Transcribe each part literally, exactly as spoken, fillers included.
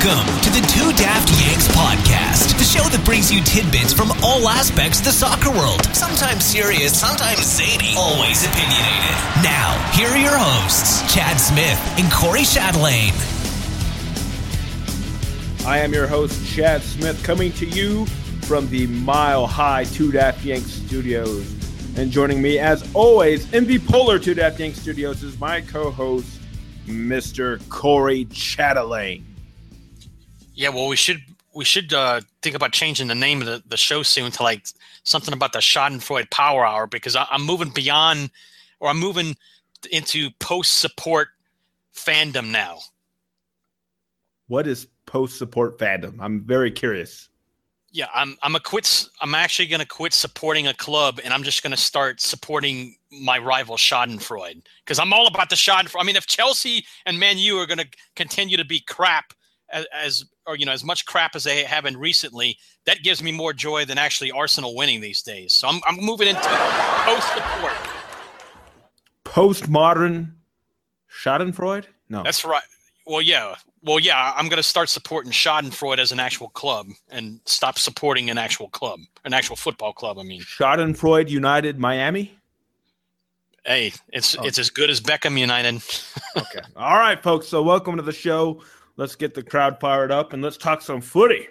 Welcome to the Two Daft Yanks podcast, the show that brings you tidbits from all aspects of the soccer world. Sometimes serious, sometimes zany, always opinionated. Now, here are your hosts, Chad Smith and Corey Chatelaine. I am your host, Chad Smith, coming to you from the Mile High Two Daft Yanks studios. And joining me, as always, in the Polar Two Daft Yanks studios is my co-host, Mister Corey Chatelaine. Yeah, well, we should we should uh, think about changing the name of the, the show soon to like something about the Schadenfreude Power Hour, because I, I'm moving beyond, or I'm moving into post-support fandom now. What is post-support fandom? I'm very curious. Yeah, I'm I'm a quit. I'm actually going to quit supporting a club, and I'm just going to start supporting my rival Schadenfreude, because I'm all about the Schadenfreude. I mean, if Chelsea and Man U are going to continue to be crap as, as or you know as much crap as they haven't recently, that gives me more joy than actually Arsenal winning these days. So I'm I'm moving into post-support. Postmodern Schadenfreude? No, that's right. Well, yeah. Well, yeah, I'm going to start supporting Schadenfreude as an actual club and stop supporting an actual club, an actual football club, I mean. Schadenfreude United Miami? Hey, it's oh. it's as good as Beckham United. Okay. All right, folks. So welcome to the show. Let's get the crowd fired up and let's talk some footy.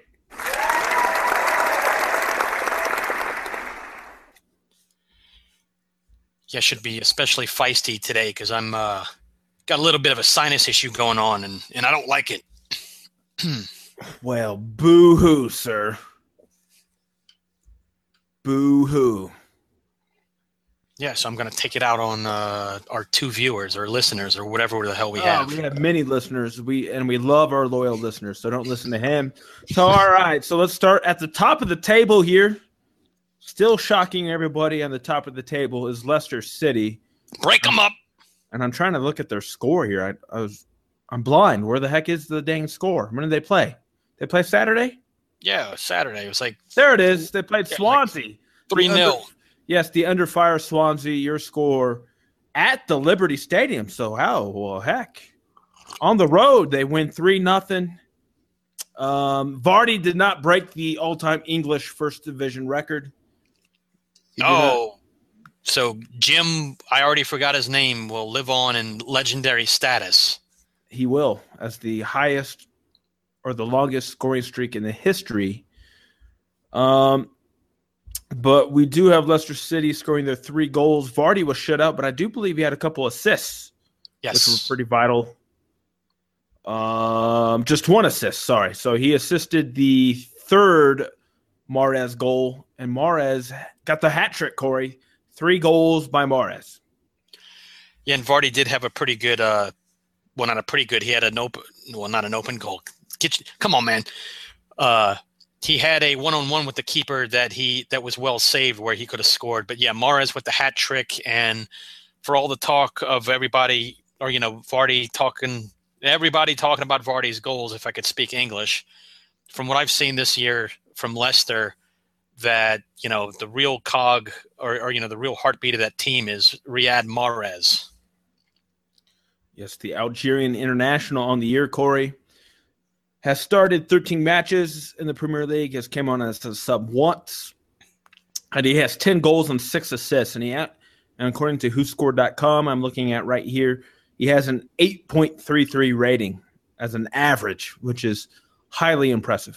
Yeah, should be especially feisty today because I'm uh, got a little bit of a sinus issue going on, and, and I don't like it. Well, boo-hoo, sir. Boo-hoo. Yeah, so I'm going to take it out on uh, our two viewers or listeners or whatever the hell we oh, have. We have many listeners, We and we love our loyal listeners, so don't listen to him. So, all right, so let's start at the top of the table here. Still shocking everybody on the top of the table is Leicester City. Break them up. And I'm trying to look at their score here. I, I was, I'm blind. Where the heck is the dang score? When did they play? They play Saturday? Yeah, Saturday. It was like there it is. They played yeah, Swansea. Like three nil. Yes, the under fire Swansea. Your score at the Liberty Stadium. So how? Well, heck, on the road they win three nothing. Um, Vardy did not break the all time English First Division record. Oh. So Jim, I already forgot his name, will live on in legendary status. He will, as the highest or the longest scoring streak in the history. Um, but we do have Leicester City scoring their three goals. Vardy was shut out, but I do believe he had a couple assists, yes, which were pretty vital. Um, just one assist, sorry. So he assisted the third Mahrez goal, and Mahrez got the hat trick, Corey. Three goals by Mahrez. Yeah, and Vardy did have a pretty good uh, – well, not a pretty good. He had an open – well, not an open goal. Get you, come on, man. Uh, he had a one-on-one with the keeper that he that was well saved where he could have scored. But, yeah, Mahrez with the hat trick, and for all the talk of everybody – or, you know, Vardy talking – everybody talking about Vardy's goals, if I could speak English, from what I've seen this year from Leicester – that, you know, the real cog or, or, you know, the real heartbeat of that team is Riyad Mahrez. Yes, the Algerian international on the year, Corey, has started thirteen matches in the Premier League, has came on as a sub once, and he has ten goals and six assists. And he, and according to who scored dot com, I'm looking at right here, he has an eight point three three rating as an average, which is highly impressive.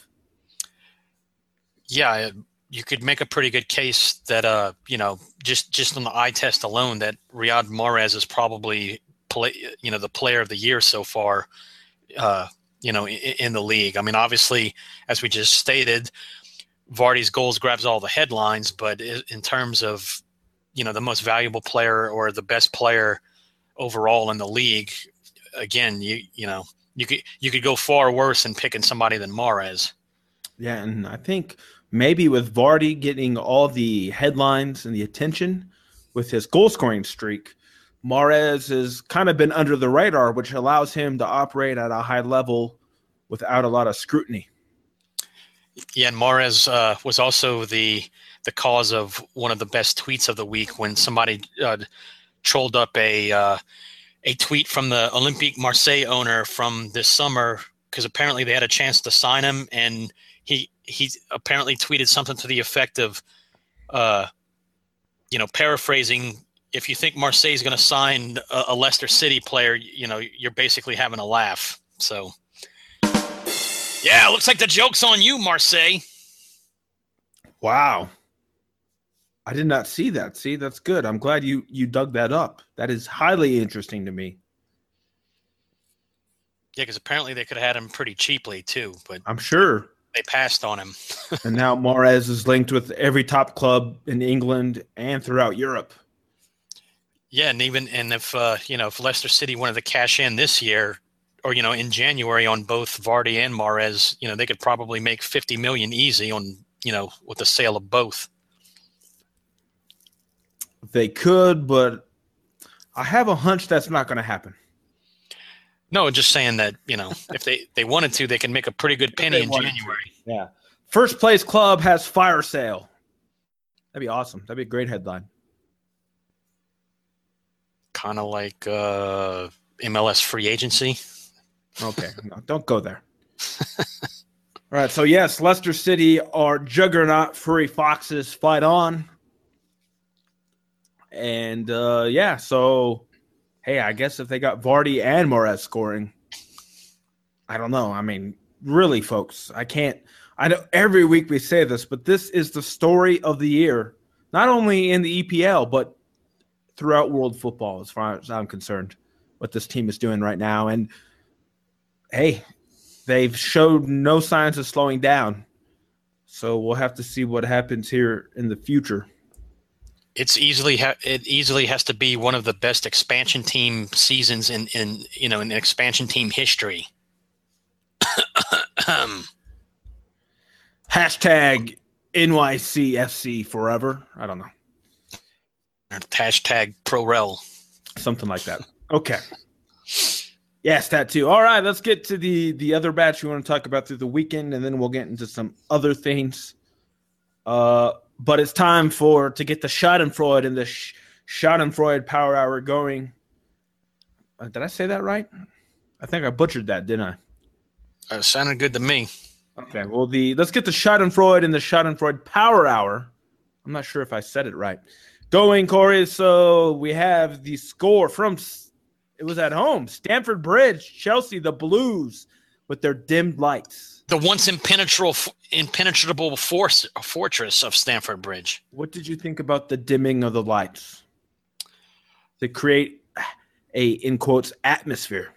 Yeah, you could make a pretty good case that, uh, you know, just, just on the eye test alone, that Riyad Mahrez is probably, play, you know, the player of the year so far, uh, you know, in, in the league. I mean, obviously, as we just stated, Vardy's goals grabs all the headlines, but in terms of, you know, the most valuable player or the best player overall in the league, again, you you know, you could you could go far worse in picking somebody than Mahrez. Yeah, and I think maybe with Vardy getting all the headlines and the attention with his goal-scoring streak, Mahrez has kind of been under the radar, which allows him to operate at a high level without a lot of scrutiny. Yeah, and Mahrez uh, was also the the cause of one of the best tweets of the week when somebody uh, trolled up a uh, a tweet from the Olympique Marseille owner from this summer because apparently they had a chance to sign him, and he he apparently tweeted something to the effect of, uh, you know, paraphrasing, if you think Marseille is going to sign a, a Leicester City player, you know, you're basically having a laugh. So, yeah, looks like the joke's on you, Marseille. Wow. I did not see that. See, that's good. I'm glad you you dug that up. That is highly interesting to me. Yeah, because apparently they could have had him pretty cheaply too, but I'm sure they passed on him. And now Mahrez is linked with every top club in England and throughout Europe. Yeah, and even and if uh, you know if Leicester City wanted to cash in this year, or you know in January on both Vardy and Mahrez, you know they could probably make fifty million easy on you know with the sale of both. They could, but I have a hunch that's not going to happen. No, just saying that, you know, if they, they wanted to, they can make a pretty good penny in January. To. Yeah. First place club has fire sale. That'd be awesome. That'd be a great headline. Kind of like uh, M L S free agency. Okay. No, don't go there. All right. So, yes, Leicester City are juggernaut furry foxes fight on. And, uh, yeah, so, hey, I guess if they got Vardy and Mahrez scoring, I don't know. I mean, really, folks, I can't – I know every week we say this, but this is the story of the year, not only in the E P L, but throughout world football as far as I'm concerned, what this team is doing right now. And, hey, they've showed no signs of slowing down. So we'll have to see what happens here in the future. It's easily ha- it easily has to be one of the best expansion team seasons in, in you know in expansion team history. Hashtag N Y C F C forever. I don't know. Hashtag ProRel. Something like that. Okay. Yes, that too. All right, let's get to the the other batch we want to talk about through the weekend, and then we'll get into some other things. Uh. But it's time for to get the Schadenfreude and the Sch- Schadenfreude Power Hour going. Uh, did I say that right? I think I butchered that, didn't I? Uh, sounded good to me. Okay, well, the let's get the Schadenfreude and the Schadenfreude Power Hour. I'm not sure if I said it right. Going, Corey. So we have the score from it was at home, Stamford Bridge, Chelsea, the Blues with their dimmed lights. The once impenetrable, impenetrable force, fortress of Stamford Bridge. What did you think about the dimming of the lights to create a, in quotes, atmosphere?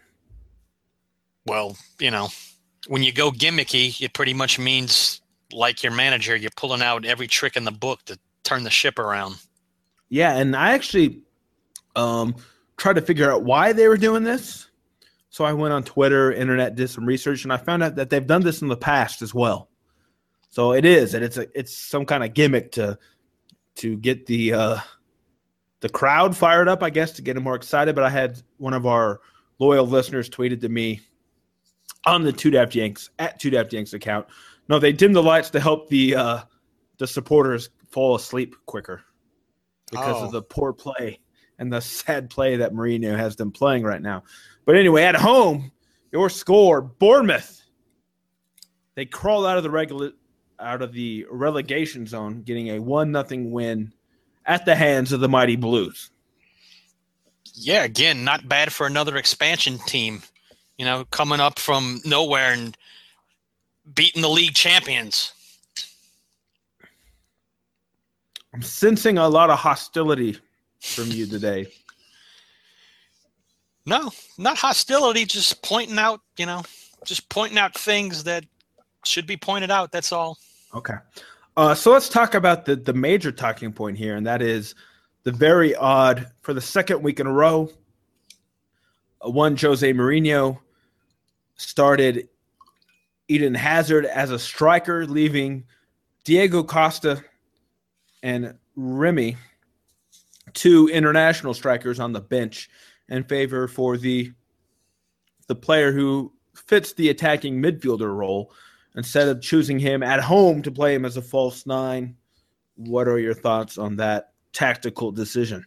Well, you know, when you go gimmicky, it pretty much means, like your manager, you're pulling out every trick in the book to turn the ship around. Yeah, and I actually um, tried to figure out why they were doing this. So I went on Twitter, internet, did some research, and I found out that they've done this in the past as well. So it is, and it's a, it's some kind of gimmick to to get the uh, the crowd fired up, I guess, to get them more excited. But I had one of our loyal listeners tweeted to me on the Two Daft Yanks at Two Daft Yanks account. No, they dim the lights to help the uh, the supporters fall asleep quicker because oh. of the poor play and the sad play that Mourinho has them playing right now. But anyway, at home, your score, Bournemouth. They crawled out of the regular, out of the relegation zone, getting a one nothing win at the hands of the mighty Blues. Yeah, again, not bad for another expansion team. You know, coming up from nowhere and beating the league champions. I'm sensing a lot of hostility from you today. No, not hostility, just pointing out, you know, just pointing out things that should be pointed out. That's all. Okay. Uh, so let's talk about the, the major talking point here, and that is the very odd, for the second week in a row, uh, one Jose Mourinho started Eden Hazard as a striker, leaving Diego Costa and Remy, two international strikers, on the bench in favor for the the player who fits the attacking midfielder role instead of choosing him at home to play him as a false nine. What are your thoughts on that tactical decision?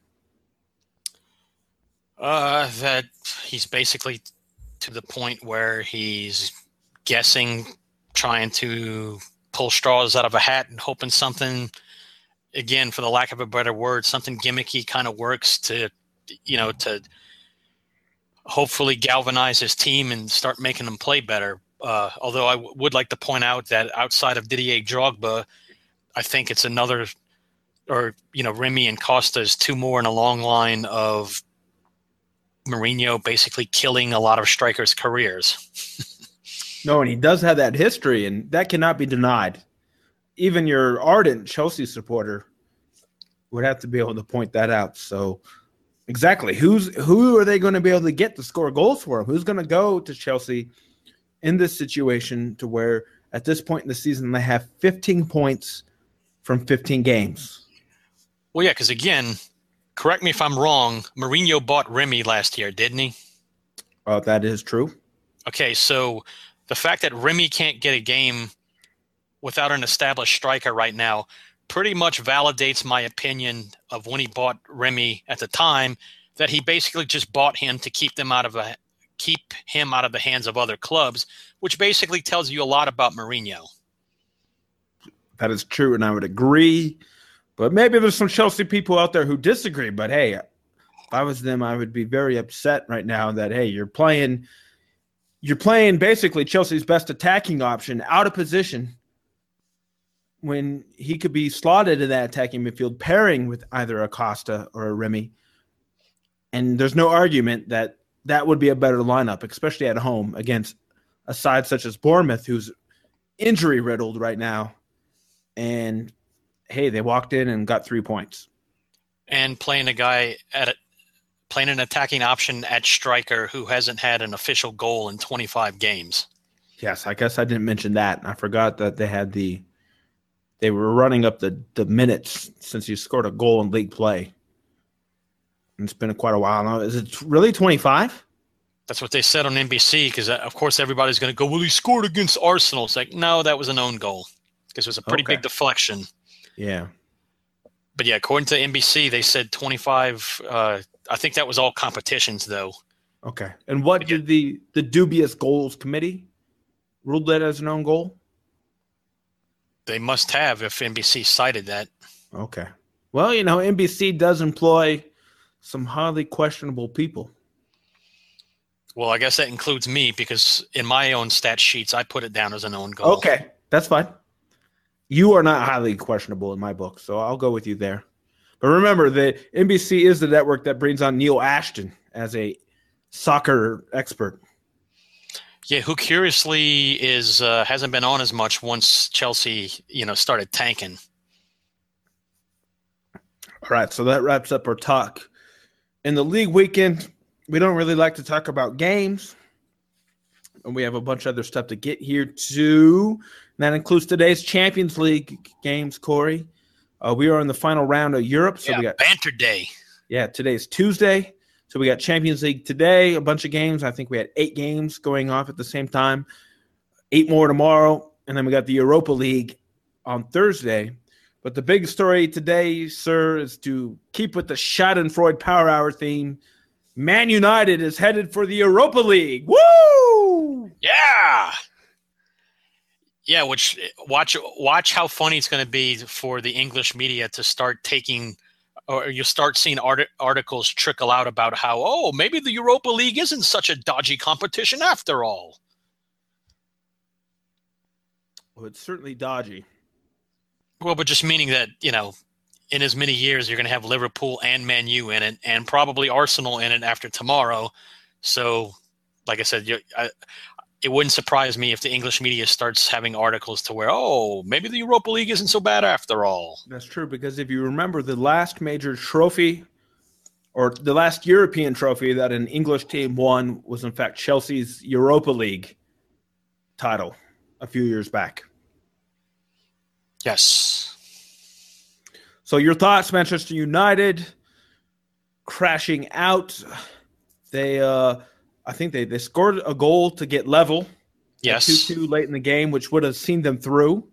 Uh, that he's basically to the point where he's guessing, trying to pull straws out of a hat and hoping something, again, for the lack of a better word, something gimmicky kind of works to, you know, to hopefully galvanize his team and start making them play better. Uh, although I w- would like to point out that outside of Didier Drogba, I think it's another, or, you know, Remy and Costa is two more in a long line of Mourinho basically killing a lot of strikers' careers. No, and he does have that history, and that cannot be denied. Even your ardent Chelsea supporter would have to be able to point that out. So, exactly, who's who are they going to be able to get to score goals for him? Who's going to go to Chelsea in this situation to where at this point in the season they have fifteen points from fifteen games? Well, yeah, because again, correct me if I'm wrong, Mourinho bought Remy last year, didn't he? Oh, that is true. Okay, so the fact that Remy can't get a game without an established striker right now pretty much validates my opinion of when he bought Remy at the time, that he basically just bought him to keep them out of a keep him out of the hands of other clubs, which basically tells you a lot about Mourinho. That is true, and I would agree. But maybe there's some Chelsea people out there who disagree. But hey, if I was them, I would be very upset right now that, hey, you're playing you're playing basically Chelsea's best attacking option out of position when he could be slotted in that attacking midfield, pairing with either a Costa or a Remy. And there's no argument that that would be a better lineup, especially at home against a side such as Bournemouth, who's injury-riddled right now. And, hey, they walked in and got three points. And playing a guy at a, playing an attacking option at striker who hasn't had an official goal in twenty-five games. Yes, I guess I didn't mention that. I forgot that they had the they were running up the, the minutes since he scored a goal in league play. And it's been quite a while now. Is it really twenty-five? That's what they said on N B C, because, of course, everybody's going to go, well, he scored against Arsenal. It's like, no, that was an own goal because it was a pretty Okay. big deflection. Yeah. But, yeah, according to N B C, they said twenty-five. Uh, I think that was all competitions, though. Okay. And what did the, the dubious goals committee ruled that as an own goal? They must have if N B C cited that. Okay. Well, you know, N B C does employ some highly questionable people. Well, I guess that includes me because in my own stat sheets, I put it down as an own goal. Okay. That's fine. You are not highly questionable in my book, so I'll go with you there. But remember, the N B C is the network that brings on Neil Ashton as a soccer expert. Yeah, who curiously is uh, hasn't been on as much once Chelsea, you know, started tanking. All right, so that wraps up our talk. In the league weekend, we don't really like to talk about games, and we have a bunch of other stuff to get here too. And that includes today's Champions League games, Corey. Uh, we are in the final round of Europe, so yeah, we got banter day. Yeah, today's Tuesday. So we got Champions League today, a bunch of games. I think we had eight games going off at the same time, eight more tomorrow. And then we got the Europa League on Thursday. But the big story today, sir, is to keep with the Schadenfreude Power Hour theme. Man United is headed for the Europa League. Woo! Yeah. Yeah, which watch watch how funny it's going to be for the English media to start taking, or you start seeing art- articles trickle out about how, oh, maybe the Europa League isn't such a dodgy competition after all. Well, it's certainly dodgy. Well, but just meaning that, you know, in as many years, you're going to have Liverpool and Man U in it, and probably Arsenal in it after tomorrow. So, like I said, you, I, it wouldn't surprise me if the English media starts having articles to where, oh, maybe the Europa League isn't so bad after all. That's true, because if you remember, the last major trophy or the last European trophy that an English team won was, in fact, Chelsea's Europa League title a few years back. Yes. So your thoughts, Manchester United crashing out. They, uh, I think they, they scored a goal to get level. Yes. two two late in the game, which would have seen them through.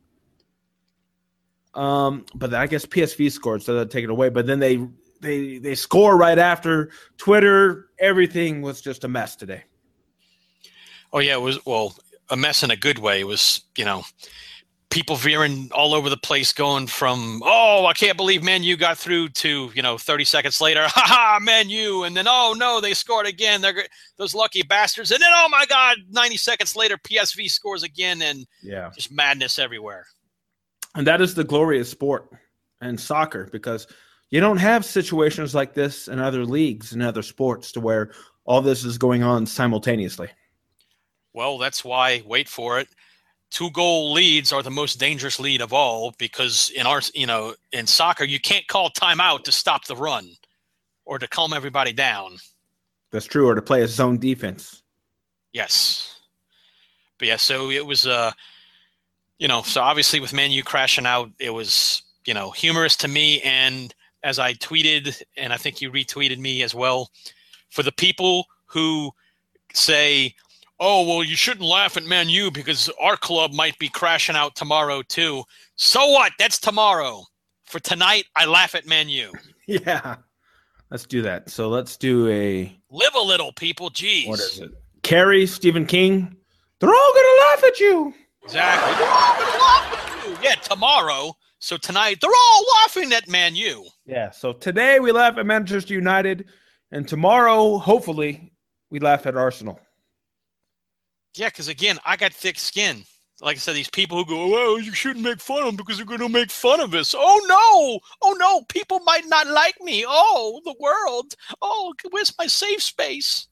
Um, but I guess P S V scored, so that take it away. But then they they they score right after. Twitter, everything was just a mess today. Oh, yeah, it was, well, a mess in a good way. It was, you know, people veering all over the place, going from, oh, I can't believe Man U got through, to, you know, thirty seconds later, ha ha, Man U. And then, oh, no, they scored again. They're those lucky bastards. And then, oh, my God, ninety seconds later, P S V scores again, and yeah, just madness everywhere. And that is the glory of sport and soccer, because you don't have situations like this in other leagues and other sports to where all this is going on simultaneously. Well, that's why, wait for it, two goal leads are the most dangerous lead of all, because in our, you know, in soccer, you can't call timeout to stop the run or to calm everybody down. That's true, or to play a zone defense. Yes. But yeah, so it was, uh, you know, so obviously with Man U crashing out, it was, you know, humorous to me. And as I tweeted, and I think you retweeted me as well, for the people who say, oh, well, you shouldn't laugh at Man U because our club might be crashing out tomorrow too. So what? That's tomorrow. For tonight, I laugh at Man U. Yeah. Let's do that. So let's do a... Live a little, people. Jeez. What is it? Carrie, Stephen King. They're all going to laugh at you. Exactly. They're all going to laugh at you. Yeah, tomorrow. So tonight, they're all laughing at Man U. Yeah, so today we laugh at Manchester United, and tomorrow, hopefully, we laugh at Arsenal. Yeah, because again, I got thick skin. Like I said, these people who go, well, you shouldn't make fun of them because they're going to make fun of us. Oh, no. Oh, no. People might not like me. Oh, the world. Oh, where's my safe space?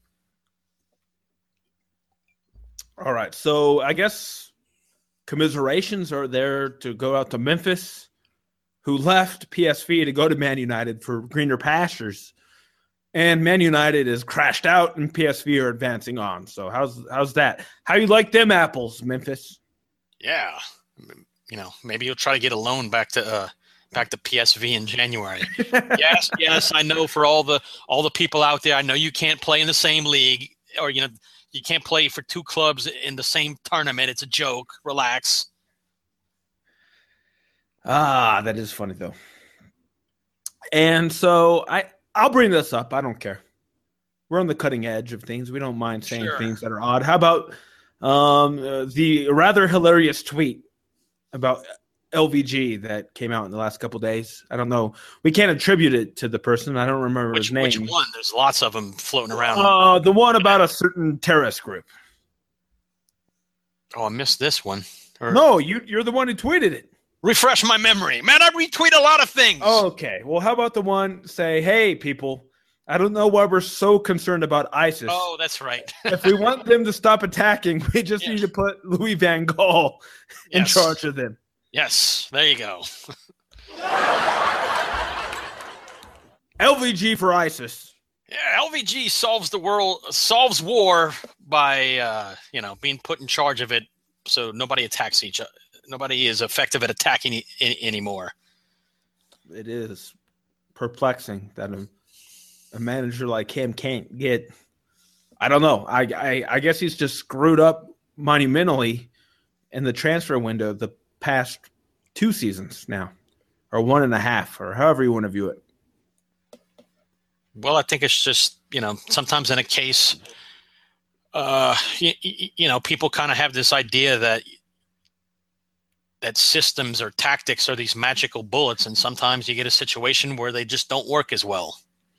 All right. So I guess commiserations are there to go out to Memphis, who left P S V to go to Man United for greener pastures. And Man United is crashed out, and P S V are advancing on. So how's how's that? How you like them apples, Memphis? Yeah, you know, maybe you'll try to get a loan back to uh, back to P S V in January. yes, yes, I know. For all the all the people out there, I know you can't play in the same league, or you know, you can't play for two clubs in the same tournament. It's a joke. Relax. Ah, that is funny though. And so I. I'll bring this up. I don't care. We're on the cutting edge of things. We don't mind saying Sure. things that are odd. How about um, uh, the rather hilarious tweet about L V G that came out in the last couple of days? I don't know. We can't attribute it to the person. I don't remember Which, his name. which one? There's lots of them floating around. Uh, the one about a certain terrorist group. Oh, I missed this one. Or No, you, you're the one who tweeted it. refresh my memory. Man, I retweet a lot of things. Oh, okay. Well, how about the one say, hey, people, I don't know why we're so concerned about ISIS. Oh, that's right. If we want them to stop attacking, we just Yeah. need to put Louis Van Gaal in Yes. charge of them. Yes, there you go. L V G for ISIS. Yeah, L V G solves the world, solves war by, uh, you know, being put in charge of it, so nobody attacks each other. Nobody is effective at attacking I- I- anymore. It is perplexing that a, a manager like him can't get. I don't know. I, I I guess he's just screwed up monumentally in the transfer window the past two seasons now, or one and a half, or however you want to view it. Well, I think it's just, you know, sometimes in a case, uh, you, you know, people kind of have this idea that that systems or tactics are these magical bullets, and sometimes you get a situation where they just don't work as well.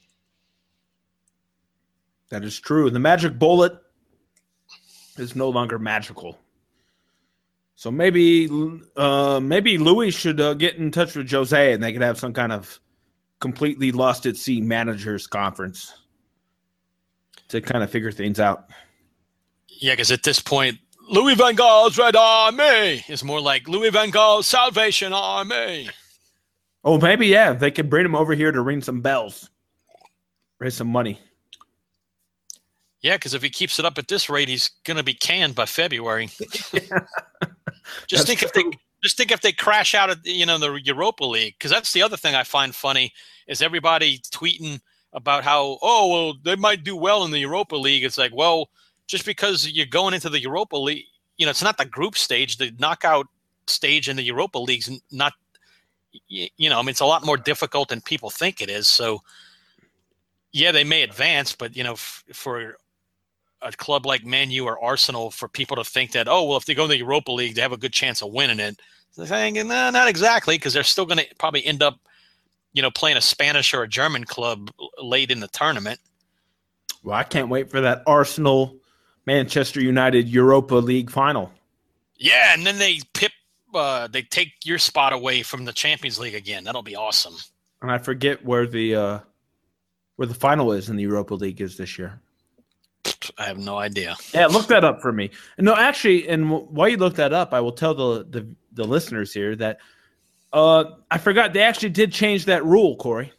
That is true. The magic bullet is no longer magical. So maybe uh, maybe Louis should uh, get in touch with Jose, and they could have some kind of completely lost at sea managers conference to kind of figure things out. Yeah, because at this point, Louis Van Gaal's Red Army is more like Louis Van Gaal's Salvation Army. Oh, maybe, yeah. They could bring him over here to ring some bells. Raise some money. Yeah, because if he keeps it up at this rate, he's going to be canned by February. Just That's think if true. they just think if they crash out of, you know, the Europa League, because that's the other thing I find funny is everybody tweeting about how, oh, well, they might do well in the Europa League. It's like, well, just because you're going into the Europa League, you know, it's not the group stage. The knockout stage in the Europa League's not, you know, I mean, it's a lot more difficult than people think it is. So, yeah, they may advance, but, you know, f- for a club like Man U or Arsenal for people to think that, oh, well, if they go in the Europa League, they have a good chance of winning it. They're saying, no, not exactly, because they're still going to probably end up, you know, playing a Spanish or a German club late in the tournament. Well, I can't wait for that Arsenal Manchester United Europa League final. Yeah, and then they pip, uh, they take your spot away from the Champions League again. That'll be awesome. And I forget where the uh, where the final is in the Europa League is this year. I have no idea. Yeah, look that up for me. No, actually, and while you look that up, I will tell the the, the listeners here that uh, I forgot they actually did change that rule, Corey,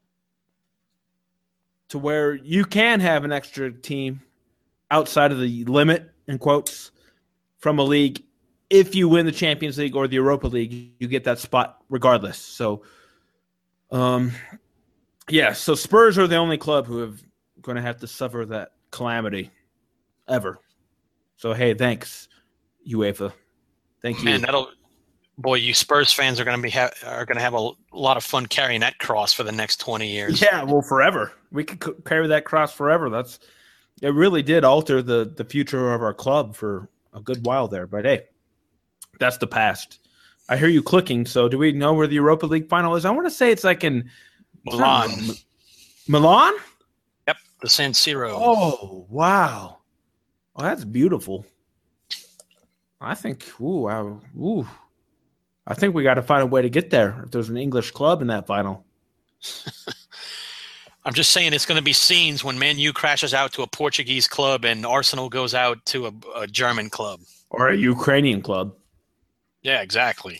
to where you can have an extra team outside of the limit, in quotes, from a league. If you win the Champions League or the Europa League, you get that spot regardless. So, um, yeah, so Spurs are the only club who have going to have to suffer that calamity ever. So, hey, thanks, UEFA. Thank you. Man, that'll boy, you Spurs fans are going to be ha- are going to have a lot of fun carrying that cross for the next twenty years. Yeah, well, forever. We could c- carry that cross forever. That's it. Really did alter the the future of our club for a good while there. But hey, that's the past. I hear you clicking. So, do we know where the Europa League final is? I want to say it's like in Milan. M- Milan? Yep, the San Siro. Oh, wow. Oh, that's beautiful. I think, ooh, I, ooh. I think we got to find a way to get there if there's an English club in that final. I'm just saying it's going to be scenes when Man U crashes out to a Portuguese club and Arsenal goes out to a, a German club. Or a Ukrainian club. Yeah, exactly.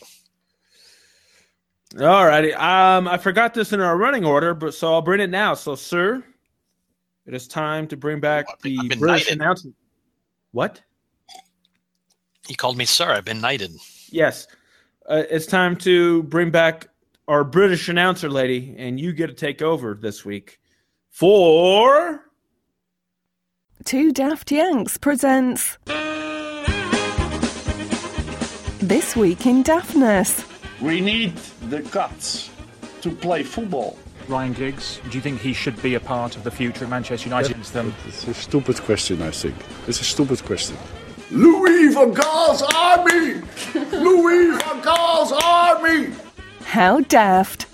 All righty. Um, I forgot this in our running order, but so I'll bring it now. So, sir, it is time to bring back I've been- the I've been British knighted. announcement. What? He called me sir. I've been knighted. Yes. Uh, it's time to bring back our British announcer lady, and you get to take over this week for Two Daft Yanks presents This Week in Daftness. We need the guts to play football. Ryan Giggs, do you think he should be a part of the future of Manchester United? Them? It's a stupid question, I think. It's a stupid question. Louis van Gaal's army! Louis van Gaal's army! How daft.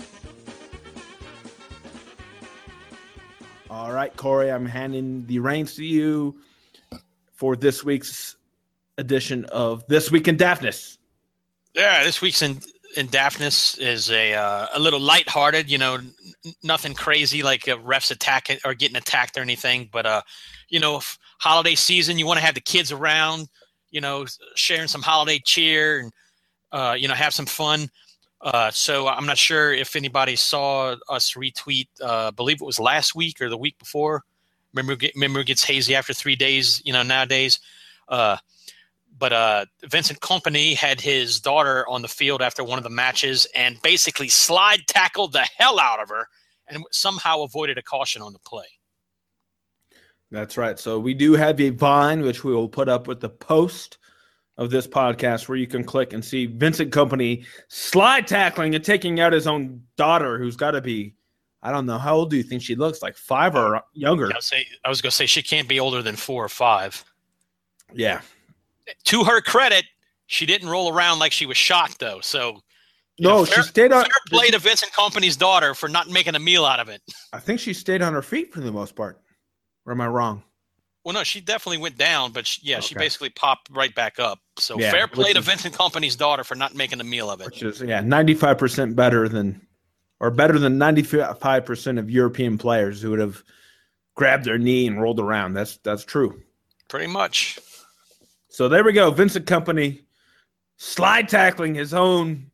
All right, Corey, I'm handing the reins to you for this week's edition of This Week in Daftness. Yeah, this week's in in Daftness is a uh, a little lighthearted. You know, n- nothing crazy like uh, refs attacking or getting attacked or anything. But uh, you know, f- holiday season, you want to have the kids around. You know, sharing some holiday cheer and uh, you know, have some fun. Uh, so I'm not sure if anybody saw us retweet. Uh, I believe it was last week or the week before. Remember, get, remember it gets hazy after three days. You know, nowadays. Uh, But uh, Vincent Kompany had his daughter on the field after one of the matches and basically slide tackled the hell out of her and somehow avoided a caution on the play. That's right. So we do have a Vine, which we will put up with the post of this podcast, where you can click and see Vincent Kompany slide tackling and taking out his own daughter, who's got to be, I don't know, how old do you think she looks? Like five or younger? I was, say, I was going to say she can't be older than four or five. Yeah. To her credit, she didn't roll around like she was shocked, though. So, you No, know, she fair, stayed on. fair play to Vincent Kompany's daughter for not making a meal out of it. I think she stayed on her feet for the most part. Or am I wrong? Well, no, she definitely went down, but she, yeah, she Okay. basically popped right back up. So Yeah, fair play which to is- Vincent Kompany's daughter for not making a meal of it. Which is, yeah, ninety-five percent better than, or better than ninety-five percent of European players who would have grabbed their knee and rolled around. That's that's true. Pretty much. So there we go. Vincent Kompany slide tackling his own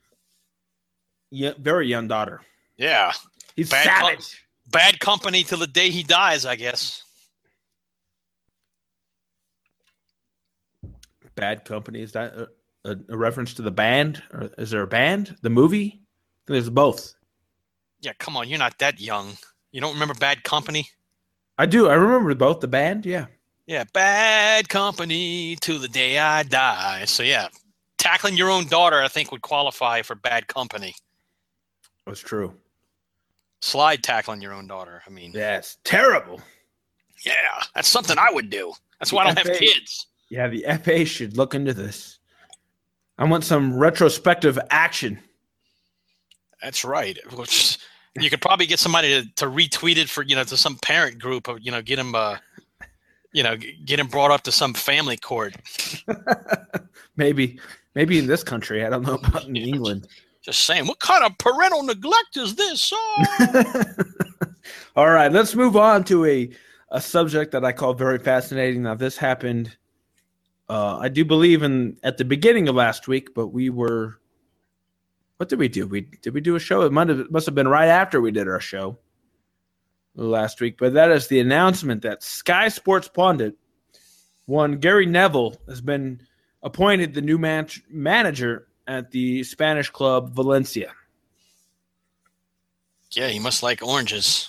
y- very young daughter. Yeah. He's Bad savage. Bad company till the day he dies, I guess. Bad Company. Is that a, a, a reference to the band? Or is there a band? The movie? There's both. Yeah, come on. You're not that young. You don't remember Bad Company? I do. I remember both. The band, yeah. Yeah, Bad Company till the day I die. So, yeah, tackling your own daughter, I think, would qualify for Bad Company. That's true. Slide tackling your own daughter, I mean. Yes. Terrible. Yeah, that's something I would do. That's why I don't have kids. Yeah, the F A should look into this. I want some retrospective action. That's right. Which you could probably get somebody to, to retweet it for, you know, to some parent group, or, you know, get him, uh, you know, get him brought up to some family court. maybe, maybe in this country. I don't know about in yeah, England. Just saying, what kind of parental neglect is this? Oh! All right, let's move on to a, a subject that I call very fascinating. Now, this happened, uh, I do believe, in at the beginning of last week, but we were. What did we do? We did we do a show? It might have, must have been right after we did our show last week. But that is the announcement that Sky Sports pundit, one Gary Neville, has been appointed the new man- manager at the Spanish club Valencia. Yeah, he must like oranges.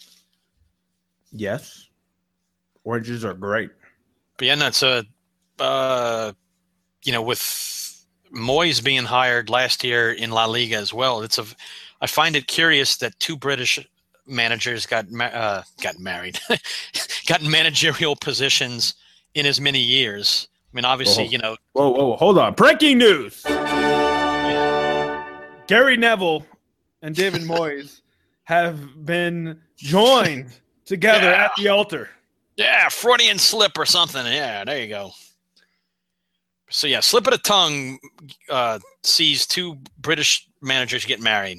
Yes, oranges are great. But yeah, no, it's a, uh, you know, with Moyes being hired last year in La Liga as well. It's a, I find it curious that two British managers got uh, got married, got managerial positions in as many years. I mean, obviously, whoa. you know. Whoa, whoa, hold on! Breaking news: yeah. Gary Neville and David Moyes have been joined together yeah. at the altar. Yeah, Freudian slip or something. Yeah, there you go. So, yeah, slip of the tongue uh, sees two British managers get married.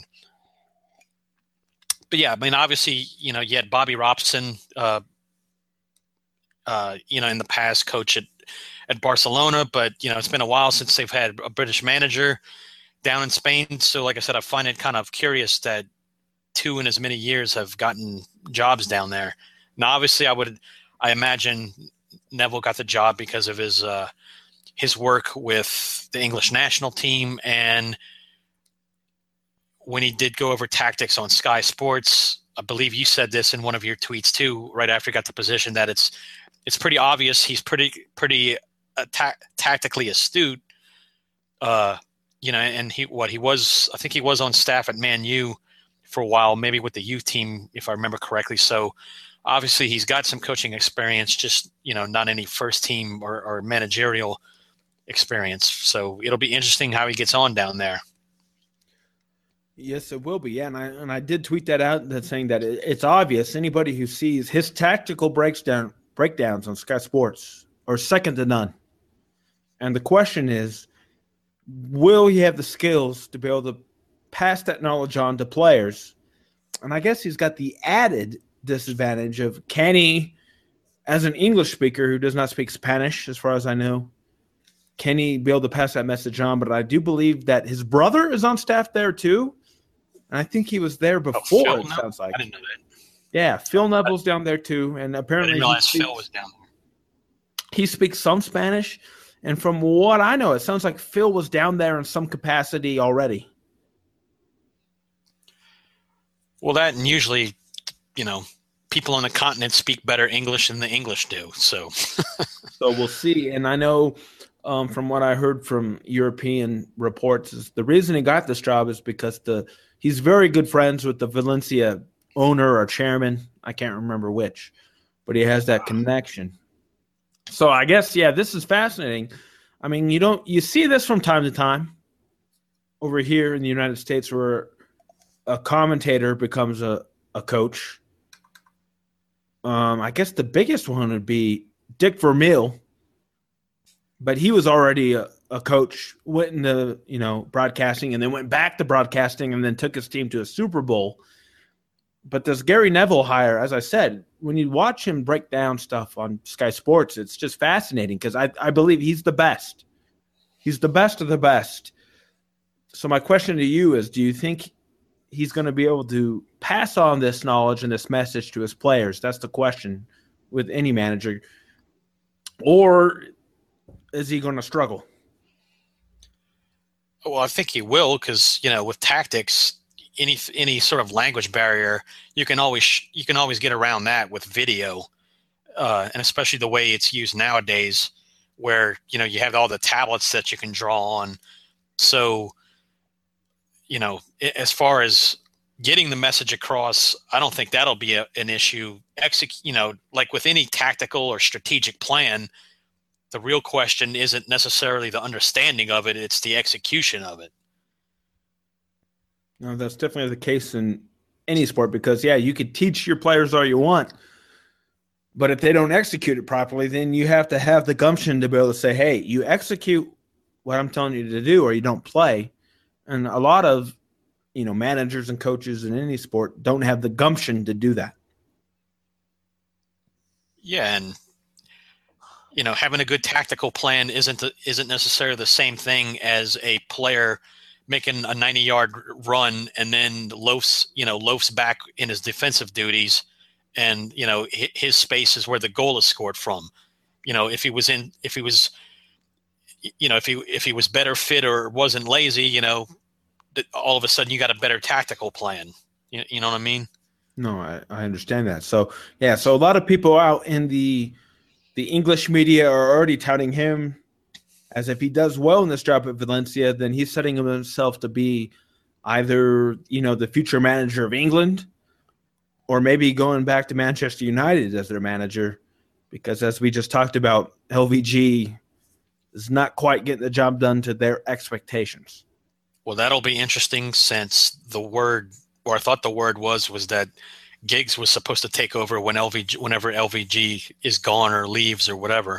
But, yeah, I mean, obviously, you know, you had Bobby Robson, uh, uh, you know, in the past coach at, at Barcelona. But, you know, it's been a while since they've had a British manager down in Spain. So, like I said, I find it kind of curious that two in as many years have gotten jobs down there. Now, obviously, I would – I imagine Neville got the job because of his uh, – his work with the English national team, and when he did go over tactics on Sky Sports, I believe you said this in one of your tweets too, right after he got the position, that it's it's pretty obvious he's pretty pretty uh, ta- tactically astute. Uh, you know, and he what he was, I think he was on staff at Man U for a while, maybe with the youth team, if I remember correctly. So obviously he's got some coaching experience, just, you know, not any first team or, or managerial experience. So it'll be interesting how he gets on down there. Yes, it will be. Yeah, and I and I did tweet that out, that saying that it, it's obvious anybody who sees his tactical breakdown breakdowns on Sky Sports are second to none. And the question is, will he have the skills to be able to pass that knowledge on to players? And I guess he's got the added disadvantage of, can he, as an English speaker who does not speak Spanish, as far as I know, can he be able to pass that message on? But I do believe that his brother is on staff there too. And I think he was there before, oh, it sounds like. I didn't know that. Yeah, Phil Neville's down there too. And apparently I didn't realize speaks, Phil was down there. He speaks some Spanish. And from what I know, it sounds like Phil was down there in some capacity already. Well, that, and usually, you know, people on the continent speak better English than the English do. So, so we'll see. And I know um, from what I heard from European reports, is the reason he got this job is because the he's very good friends with the Valencia owner or chairman. I can't remember which, but he has that connection. So I guess, yeah, this is fascinating. I mean, you don't you see this from time to time over here in the United States, where a commentator becomes a, a coach. Um, I guess the biggest one would be Dick Vermeil, but he was already a, a coach, went into, you know, broadcasting and then went back to broadcasting and then took his team to a Super Bowl. But this Gary Neville hire, as I said, when you watch him break down stuff on Sky Sports, it's just fascinating because I, I believe he's the best. He's the best of the best. So my question to you is, do you think he's going to be able to pass on this knowledge and this message to his players? That's the question with any manager. Or is he going to struggle? Well, I think he will, because, you know, with tactics, any any sort of language barrier, you can always you can always get around that with video, uh, and especially the way it's used nowadays, where, you know, you have all the tablets that you can draw on. So, you know, as far as getting the message across, I don't think that'll be a, an issue. Exec, you know, like with any tactical or strategic plan, the real question isn't necessarily the understanding of it; it's the execution of it. No, that's definitely the case in any sport because, yeah, you could teach your players all you want, but if they don't execute it properly, then you have to have the gumption to be able to say, hey, you execute what I'm telling you to do or you don't play. And a lot of, you know, managers and coaches in any sport don't have the gumption to do that. Yeah, and you know, having a good tactical plan isn't isn't necessarily the same thing as a player making a ninety-yard run and then loafs, you know, loafs back in his defensive duties, and you know, his space is where the goal is scored from. You know, if he was in, if he was, you know, if he if he was better fit or wasn't lazy, you know, all of a sudden you got a better tactical plan. You, you know what I mean? No, I, I understand that. So yeah, so a lot of people out in the the English media are already touting him as if he does well in this job at Valencia, then he's setting himself to be either, you know, the future manager of England or maybe going back to Manchester United as their manager. Because as we just talked about, L V G is not quite getting the job done to their expectations. Well, that'll be interesting since the word, or I thought the word was, was that Giggs was supposed to take over when L V G, whenever L V G is gone or leaves or whatever.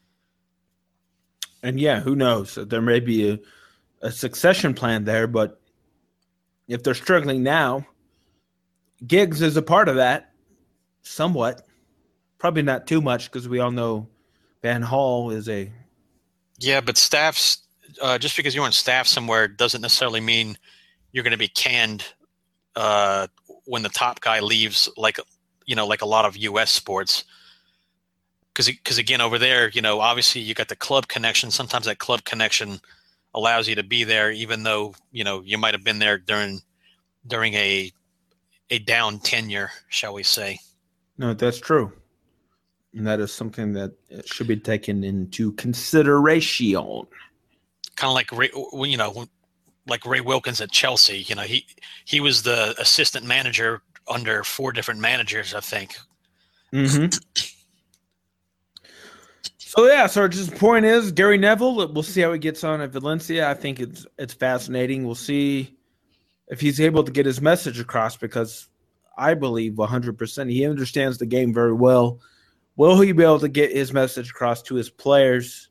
And yeah, who knows? There may be a, a succession plan there, but if they're struggling now, Giggs is a part of that somewhat. Probably not too much because we all know Van Hall is a yeah, but staffs uh, just because you're on staff somewhere doesn't necessarily mean you're going to be canned uh, when the top guy leaves. Like you know, like a lot of U S sports, because because again over there, you know, obviously you got the club connection. Sometimes that club connection allows you to be there, even though you know you might have been there during during a a down tenure, shall we say? No, that's true. And that is something that should be taken into consideration. Kind of like Ray, you know, like Ray Wilkins at Chelsea. You know, he he was the assistant manager under four different managers, I think. Mm-hmm. So yeah, so just the point is Gary Neville. We'll see how he gets on at Valencia. I think it's it's fascinating. We'll see if he's able to get his message across because I believe one hundred percent he understands the game very well. Will he be able to get his message across to his players?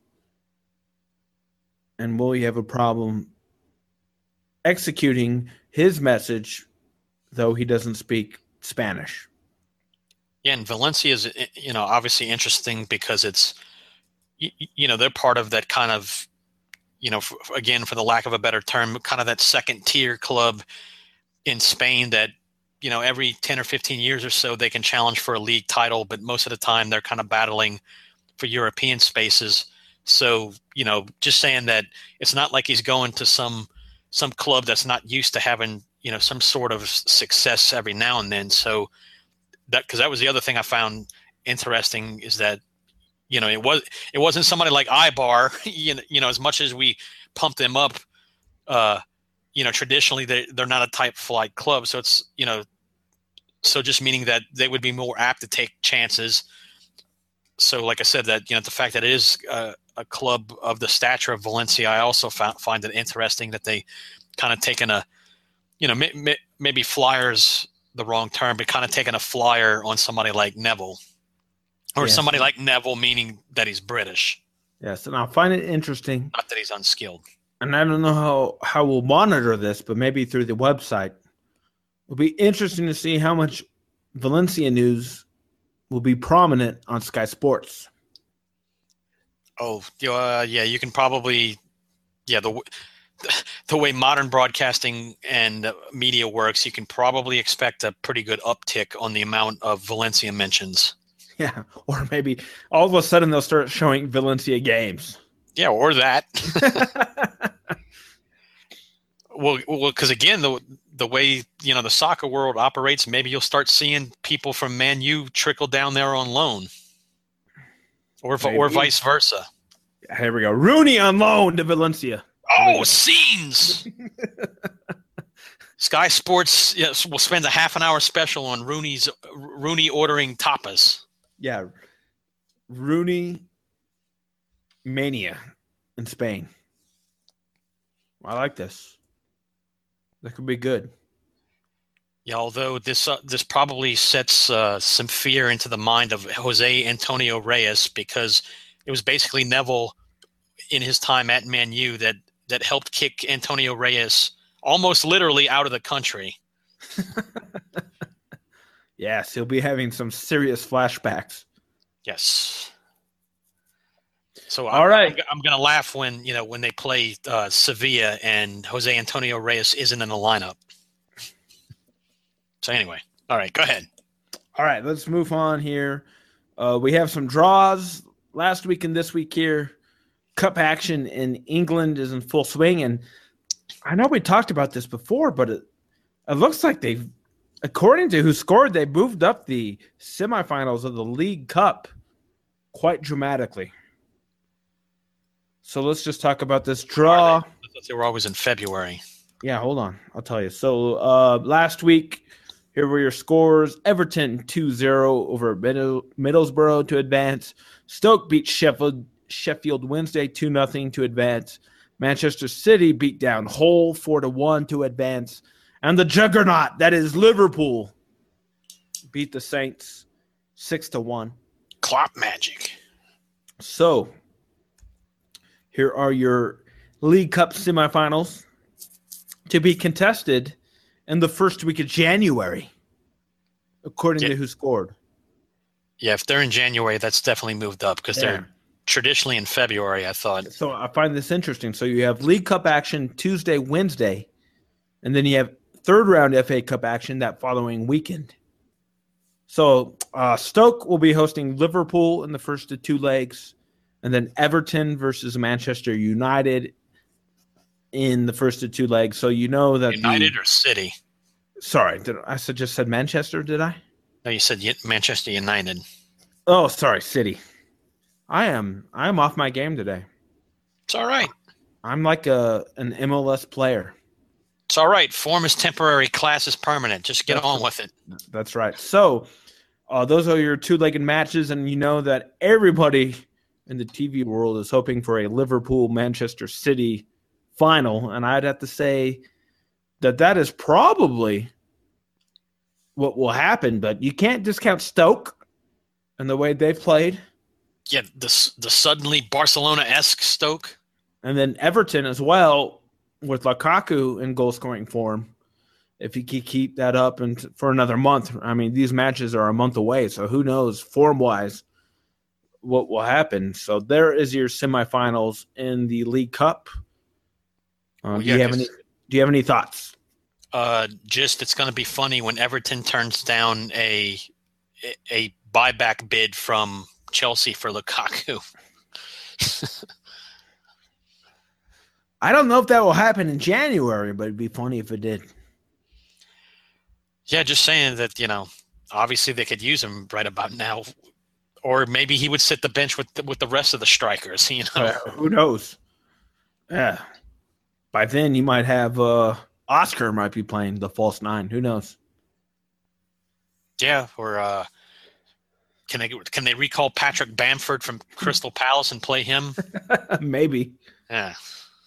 And will he have a problem executing his message, though he doesn't speak Spanish? Yeah, and Valencia is, you know, obviously interesting because it's, you, you know, they're part of that kind of, you know, for, again, for the lack of a better term, kind of that second tier club in Spain that, you know, every ten or fifteen years or so, they can challenge for a league title, but most of the time they're kind of battling for European spaces. So, you know, just saying that it's not like he's going to some some club that's not used to having, you know, some sort of success every now and then. So that, because that was the other thing I found interesting is that, you know, it was it wasn't somebody like Ibar, you know, you know, as much as we pumped them up, uh, you know, traditionally they they're not a type flight club. So it's, you know, so just meaning that they would be more apt to take chances. So, like I said, that, you know, the fact that it is a, a club of the stature of Valencia, I also found, find it interesting that they kind of taken a, you know, may, may, maybe flyers the wrong term, but kind of taking a flyer on somebody like Neville, or yes. somebody like Neville, meaning that he's British. Yes, and I find it interesting. Not that he's unskilled. And I don't know how, how we'll monitor this, but maybe through the website. It'll be interesting to see how much Valencia news will be prominent on Sky Sports. Oh, uh, yeah, you can probably, yeah, the the way modern broadcasting and media works, you can probably expect a pretty good uptick on the amount of Valencia mentions. Yeah, or maybe all of a sudden they'll start showing Valencia games. Yeah, or that. well, well, because again, the the way, you know, the soccer world operates, maybe you'll start seeing people from Man U trickle down there on loan, or maybe. or vice versa. Here we go. Rooney on loan to Valencia. Oh, scenes. Sky Sports yes, will spend a half an hour special on Rooney's Rooney ordering tapas. Yeah, Rooney mania in Spain. I like this. That could be good. Yeah, although this uh, this probably sets uh, some fear into the mind of Jose Antonio Reyes, because it was basically Neville in his time at Man U that that helped kick Antonio Reyes almost literally out of the country. Yes, he'll be having some serious flashbacks. Yes. So all I'm, right, I'm, I'm going to laugh when you know when they play uh, Sevilla and Jose Antonio Reyes isn't in the lineup. So anyway, all right, go ahead. All right, let's move on here. Uh, we have some draws last week and this week here. Cup action in England is in full swing, and I know we talked about this before, but it, it looks like they've, according to who scored, they moved up the semifinals of the League Cup quite dramatically. So let's just talk about this draw. I thought they were always in February. Yeah, hold on. I'll tell you. So uh, last week, here were your scores. Everton two zero over Middle- Middlesbrough to advance. Stoke beat Sheffield Sheffield Wednesday two nothing to advance. Manchester City beat down Hull four to one to advance. And the juggernaut, that is Liverpool, beat the Saints six to one. Klopp magic. So, here are your League Cup semifinals to be contested in the first week of January, according yeah. to who scored. Yeah, if they're in January, that's definitely moved up because Yeah. they're traditionally in February, I thought. So I find this interesting. So you have League Cup action Tuesday, Wednesday, and then you have third round F A Cup action that following weekend. So uh, Stoke will be hosting Liverpool in the first of two legs, and then Everton versus Manchester United in the first of two legs. So you know that United the, or City? Sorry, did I said, just said Manchester, did I? No, you said Manchester United. Oh, sorry, City. I am I'm off my game today. It's all right. I'm like a an M L S player. It's all right. Form is temporary, class is permanent. Just get That's on right. with it. That's right. So uh, those are your two-legged matches, and you know that everybody in the T V world is hoping for a Liverpool-Manchester City final, and I'd have to say that that is probably what will happen, but you can't discount Stoke and the way they've played. Yeah, the, the suddenly Barcelona-esque Stoke. And then Everton as well, with Lukaku in goal-scoring form. If he can keep that up and for another month, I mean, these matches are a month away, so who knows form-wise what will happen. So there is your semifinals in the League Cup. Uh, Well, do yeah, you have 'cause- any? Do you have any thoughts? Uh, just it's going to be funny when Everton turns down a a buyback bid from Chelsea for Lukaku. I don't know if that will happen in January, but it'd be funny if it did. Yeah, just saying that, you know, obviously they could use him right about now. Or maybe he would sit the bench with the, with the rest of the strikers, you know. Uh, who knows? Yeah. By then, you might have uh, Oscar might be playing the false nine. Who knows? Yeah, or uh, can they can they recall Patrick Bamford from Crystal Palace and play him? Maybe. Yeah.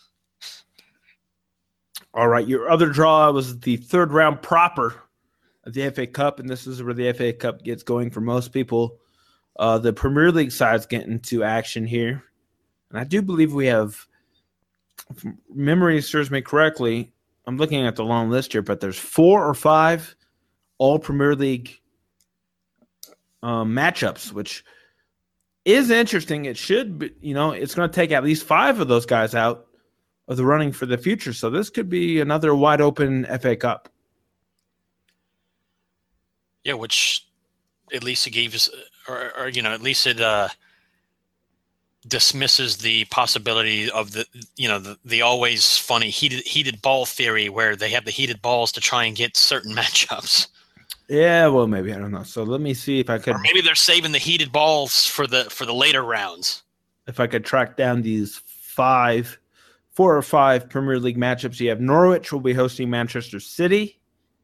All right, your other draw was the third round proper of the F A Cup, and this is where the F A Cup gets going for most people. Uh, the Premier League sides get into action here, and I do believe we have, if memory serves me correctly, I'm looking at the long list here, but there's four or five all Premier League um, matchups, which is interesting. It should be, you know, it's going to take at least five of those guys out of the running for the future. So this could be another wide open F A Cup. Yeah, which at least it gives, or, or you know, at least it uh, dismisses the possibility of the, you know, the, the always funny heated heated ball theory where they have the heated balls to try and get certain matchups. Yeah, well, maybe, I don't know. So let me see if I could, Or maybe they're saving the heated balls for the for the later rounds. if I could track down these five four or five Premier League matchups. You have Norwich will be hosting Manchester City.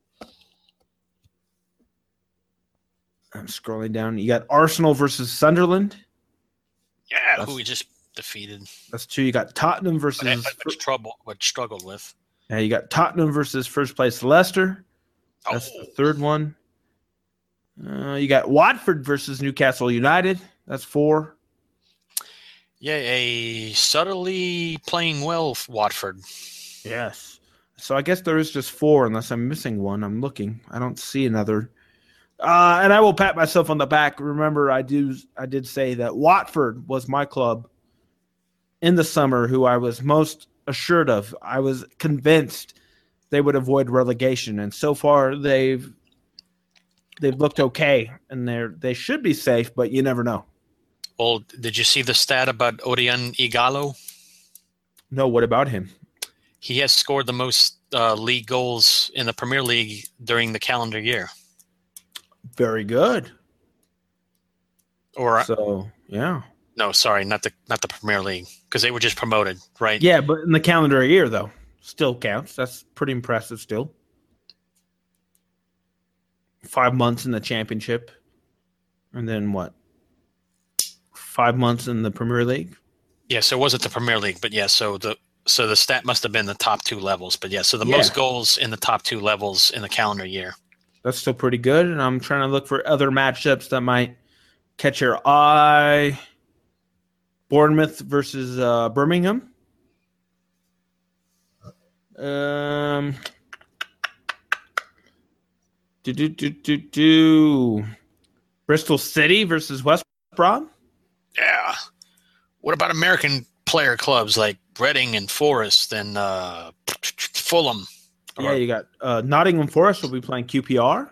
I'm scrolling down. You got Arsenal versus Sunderland. Yeah, That's- who we just defeated. That's two. You got Tottenham versus. But, but trouble, but struggled with. Yeah, you got Tottenham versus first place Leicester. That's Oh. the third one. Uh, you got Watford versus Newcastle United. That's four. Yeah, a subtly playing well Watford. Yes. So I guess there is just four, unless I'm missing one. I'm looking. I don't see another. Uh, and I will pat myself on the back. Remember, I do. I did say that Watford was my club in the summer, who I was most assured of. I was convinced they would avoid relegation, and so far they've they've looked okay, and they're they should be safe, but you never know. Well, did you see the stat about Odion Igalo? No, what about him? He has scored the most uh, league goals in the Premier League during the calendar year. Very good. Or So yeah, no, sorry, not the not the Premier League, because they were just promoted, right? yeah, but in the calendar year though, still counts. That's pretty impressive. Still, five months in the championship, and then what? Five months in the Premier League. Yeah, so it wasn't the Premier League, but yeah, so the so the stat must have been the top two levels. But yeah, so the Yeah. most goals in the top two levels in the calendar year. That's still pretty good. And I'm trying to look for other matchups that might catch your eye. Bournemouth versus uh, Birmingham. Um. Do do do do do. Bristol City versus West Brom. Yeah. What about American player clubs like Reading and Forest and uh, Fulham? Yeah, you got uh, Nottingham Forest will be playing Q P R.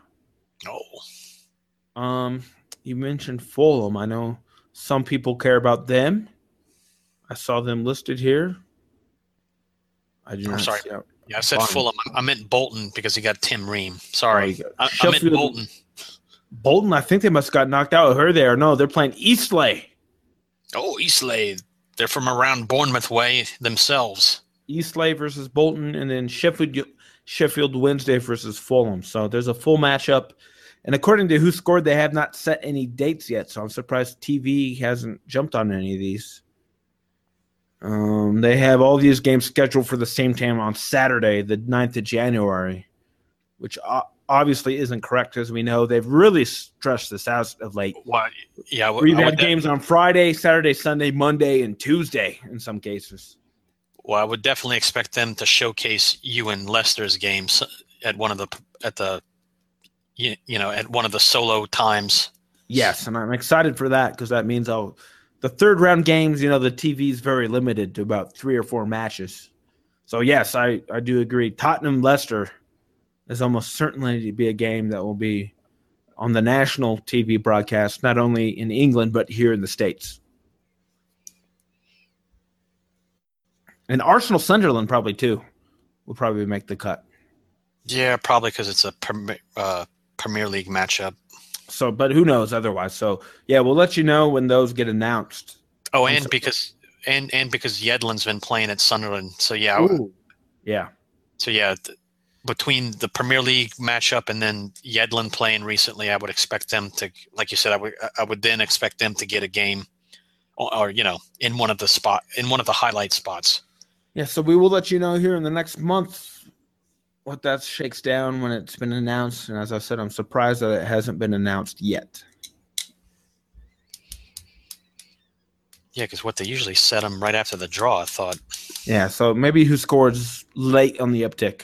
Oh, Um, you mentioned Fulham. I know some people care about them. I saw them listed here. I do I'm not sorry. see how- yeah, I said Fine. Fulham. I, I meant Bolton because he got Tim Ream. Oh, Sorry, you got I, I meant Sheffield- Bolton. Bolton. I think they must have got knocked out with her there. No, they're playing Eastleigh. Oh, Eastleigh. They're from around Bournemouth way themselves. Eastleigh versus Bolton, and then Sheffield Sheffield Wednesday versus Fulham. So there's a full matchup. And according to Who Scored, they have not set any dates yet. So I'm surprised T V hasn't jumped on any of these. Um, they have all these games scheduled for the same time on Saturday, the ninth of January, which o- obviously isn't correct, as we know. They've really stressed this out of late. What? Yeah, I would- Where you've I had would games on Friday, Saturday, Sunday, Monday, and Tuesday in some cases. Well, I would definitely expect them to showcase you and Leicester's games at one of the at the you, you know at one of the solo times. Yes, and I'm excited for that because that means I'll the third round games, you know, the T V is very limited to about three or four matches. So yes, I, I do agree. Tottenham Leicester is almost certainly to be a game that will be on the national T V broadcast, not only in England but here in the States. And Arsenal Sunderland probably too will probably make the cut. Yeah, probably because it's a Premier, uh, Premier League matchup. So, but who knows otherwise? So, yeah, we'll let you know when those get announced. Oh, I'm and so- because and and because Yedlin's been playing at Sunderland, so yeah, Ooh. Yeah. so yeah, th- between the Premier League matchup and then Yedlin playing recently, I would expect them to, like you said, I would I would then expect them to get a game, or, or you know, in one of the spot in one of the highlight spots. Yeah, so we will let you know here in the next month what that shakes down when it's been announced. And as I said, I'm surprised that it hasn't been announced yet. Yeah, because what they usually set them right after the draw. I thought. Yeah, so maybe Who Scores late on the uptick.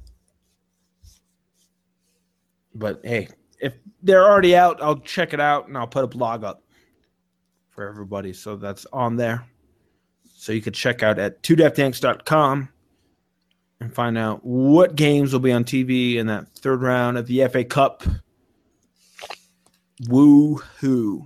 But hey, if they're already out, I'll check it out and I'll put a blog up for everybody. So that's on there. So you could check out at two deft yanks dot com and find out what games will be on T V in that third round of the F A Cup. Woo-hoo.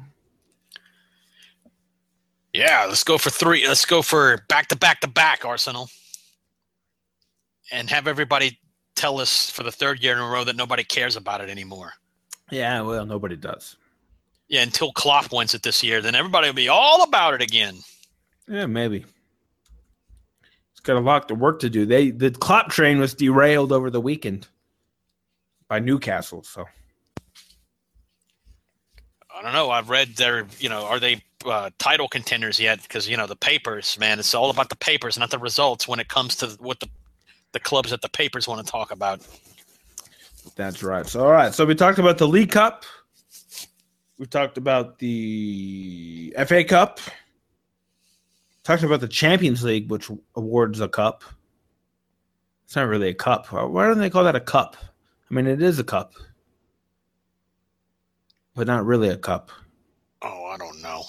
Yeah, let's go for three. Let's go for back to back to back, Arsenal. And have everybody tell us for the third year in a row that nobody cares about it anymore. Yeah, well, nobody does. Yeah, until Klopp wins it this year, then everybody will be all about it again. Yeah, maybe. It's got a lot of work to do. They the Klopp train was derailed over the weekend by Newcastle. So I don't know. I've read they're, you know, are they uh, title contenders yet? Because, you know, the papers, man, it's all about the papers, not the results when it comes to what the the clubs that the papers want to talk about. That's right. So all right. So we talked about the League Cup. We talked about the F A Cup. Talked about the Champions League, which awards a cup. It's not really a cup. Why don't they call that a cup? I mean, it is a cup, but not really a cup. Oh, I don't know.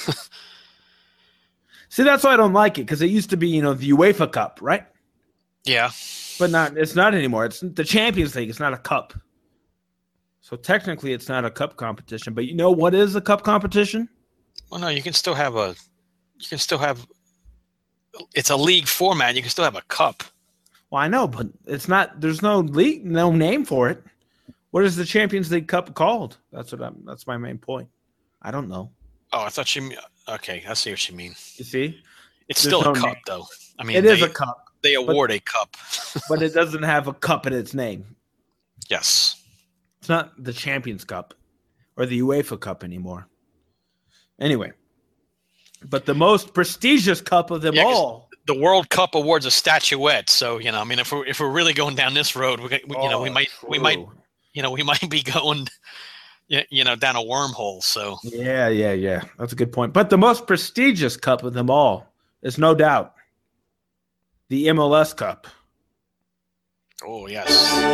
See, that's why I don't like it, because it used to be, you know, the UEFA Cup, right? Yeah. But not. It's not anymore. It's the Champions League. It's not a cup. So technically, it's not a cup competition. But you know what is a cup competition? Well, no, you can still have a. You can still have. It's a league format. You can still have a cup. Well, I know, but it's not. There's no league, no name for it. What is the Champions League Cup called? That's what I'm. That's my main point. I don't know. Oh, I thought you. Okay, I see what you mean. You see, it's There's still no a cup, name. though. I mean, it they, is a cup. They award but, a cup, but it doesn't have a cup in its name. Yes, it's not the Champions Cup or the UEFA Cup anymore. Anyway, but the most prestigious cup of them yeah, all. The World Cup awards a statuette. So, you know, I mean, if we're if we're really going down this road, we, we you know, we Oh, might true. we might you know we might be going, you know, down a wormhole. So Yeah, yeah, yeah. That's a good point. But the most prestigious cup of them all is no doubt the M L S Cup. oh yes,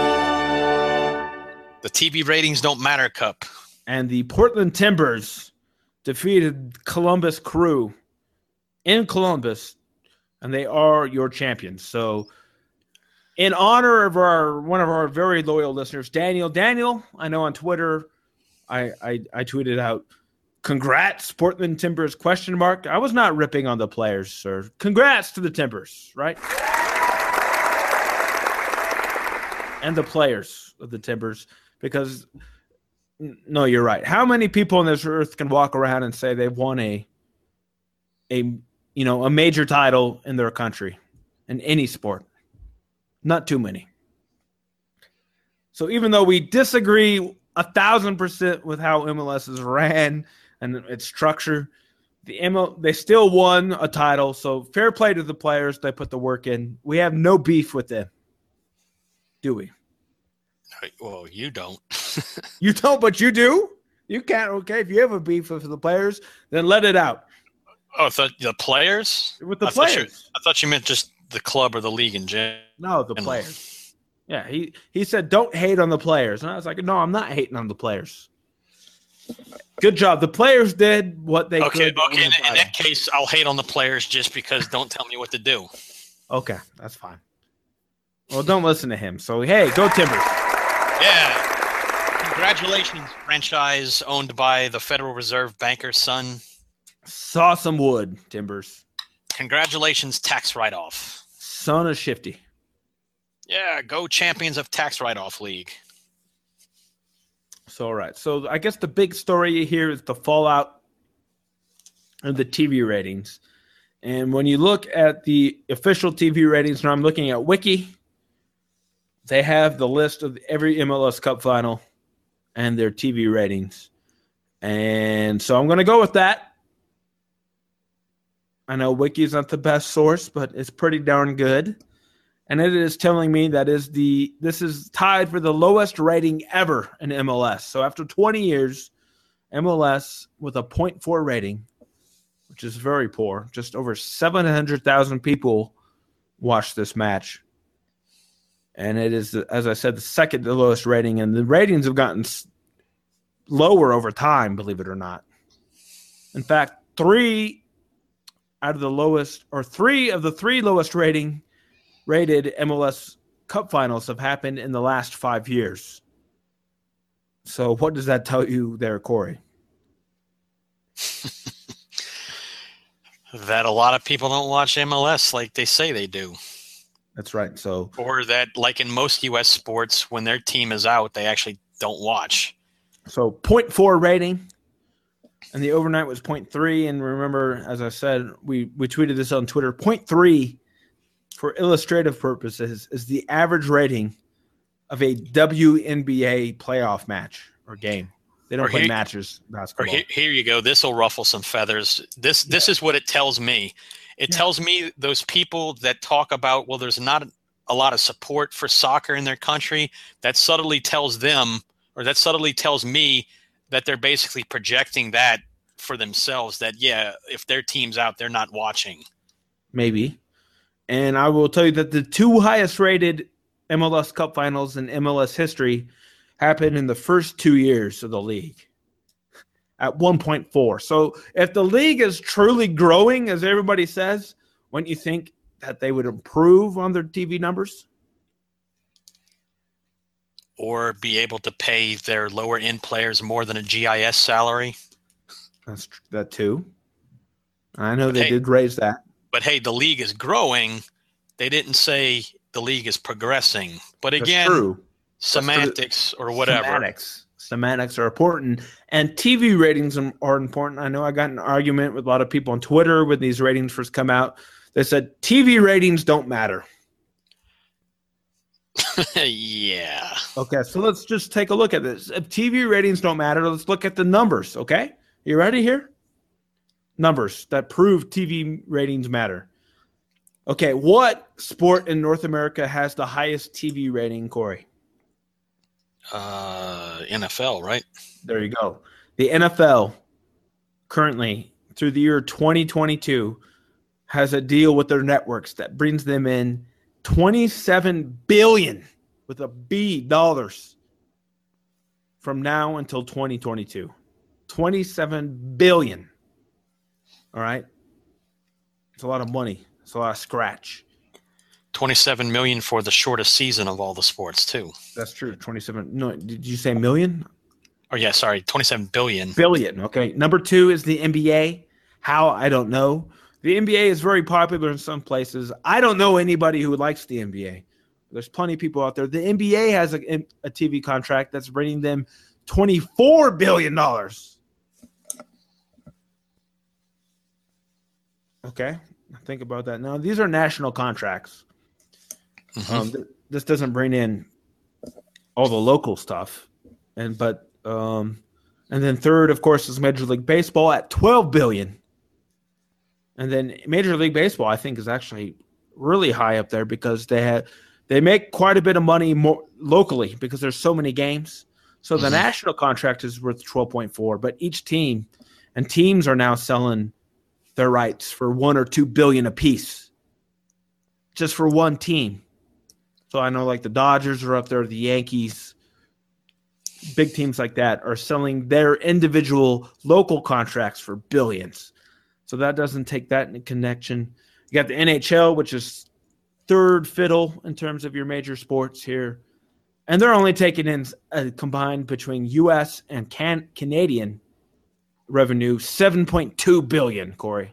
the T V ratings don't matter cup. And the Portland Timbers defeated Columbus Crew in Columbus, and they are your champions. So in honor of our one of our very loyal listeners, Daniel. Daniel, I know on Twitter, I, I, I tweeted out, congrats, Portland Timbers, question mark. I was not ripping on the players, sir. Congrats to the Timbers, right? And the players of the Timbers, because, no, you're right. How many people on this earth can walk around and say they've won a, a you know, a major title in their country, in any sport? Not too many. So even though we disagree a thousand percent with how M L S is ran and its structure, the M L they still won a title. So fair play to the players. They put the work in. We have no beef with them, do we? Well, you don't. You don't, but you do. You can't. Okay, if you have a beef with the players, then let it out Oh, I thought the players with the I thought you- players. I thought you meant just the club or the league in general. No, the players. Yeah, he he said don't hate on the players, and I was like, no, I'm not hating on the players. Good job. The players did what they Okay, could. to okay. win In, the in title. that case, I'll hate on the players just because don't tell me what to do. Okay, that's fine. Well, don't listen to him. So hey, go Timbers. Yeah. Congratulations, franchise owned by the Federal Reserve banker's son. Saw some wood, Timbers. Congratulations, tax write-off. Son of Shifty. Yeah, go champions of tax write-off league. So all right. So I guess the big story here is the fallout of the T V ratings. And when you look at the official T V ratings, now I'm looking at Wiki, they have the list of every M L S Cup final and their T V ratings. And so I'm going to go with that. I know Wiki's not the best source, but it's pretty darn good. And it is telling me that is the this is tied for the lowest rating ever in M L S. So after twenty years, M L S with a point four rating, which is very poor, just over seven hundred thousand people watched this match. And it is, as I said, the second to lowest rating. And the ratings have gotten lower over time, believe it or not. In fact, three out of the lowest, or three of the three lowest rating rated M L S Cup finals have happened in the last five years. So what does that tell you there, Corey? That a lot of people don't watch M L S like they say they do. That's right. So, Or that, like in most U S sports, when their team is out, they actually don't watch. so point four rating, and the overnight was point three. And remember, as I said, we, we tweeted this on Twitter, point three for illustrative purposes, is the average rating of a W N B A playoff match or game. They don't Or play here- matches Or basketball. here, here you go. This will ruffle some feathers. This this is what it tells me. It Yeah. tells me those people that talk about, well, there's not a lot of support for soccer in their country. That subtly tells them, or that subtly tells me that they're basically projecting that for themselves. That yeah, if their team's out, they're not watching. Maybe. And I will tell you that the two highest rated M L S Cup finals in M L S history happened in the first two years of the league at one point four. So if the league is truly growing, as everybody says, wouldn't you think that they would improve on their T V numbers? Or be able to pay their lower end players more than a G I S salary. That's tr- that too. I know they Hey. did raise that. But hey, the league is growing. They didn't say the league is progressing. But That's again, true. semantics or whatever. Semantics. Semantics are important. And T V ratings are are important. I know I got in an argument with a lot of people on Twitter when these ratings first come out. They said T V ratings don't matter. Yeah. Okay, so let's just take a look at this. If T V ratings don't matter, let's look at the numbers, okay? You ready here? Numbers that prove T V ratings matter. Okay, what sport in North America has the highest T V rating, Corey? Uh, N F L, right? There you go. The N F L currently, through the year twenty twenty-two, has a deal with their networks that brings them in twenty-seven billion with a B dollars from now until twenty twenty-two. twenty-seven billion. All right. It's a lot of money. It's a lot of scratch. twenty-seven million for the shortest season of all the sports, too. That's true. twenty-seven. No, did you say million? Or yeah, sorry, twenty-seven billion. Billion. Okay. Number two is the N B A. How? I don't know. The N B A is very popular in some places. I don't know anybody who likes the N B A. There's plenty of people out there. The N B A has a, a T V contract that's bringing them twenty-four billion dollars. Okay. Think about that. Now, these are national contracts. Mhm. Um, th- this doesn't bring in all the local stuff. And but um, and then third, of course, is Major League Baseball at twelve billion dollars. And then Major League Baseball, I think, is actually really high up there because they have they make quite a bit of money more locally because there's so many games. So the Mhm. national contract is worth twelve point four, but each team and teams are now selling their rights for one or two billion apiece, just for one team. So I know like the Dodgers are up there, the Yankees, big teams like that are selling their individual local contracts for billions. So that doesn't take that into connection. You got the N H L, which is third fiddle in terms of your major sports here. And they're only taking in a combined between U S and can- Canadian revenue, seven point two billion dollars, Corey.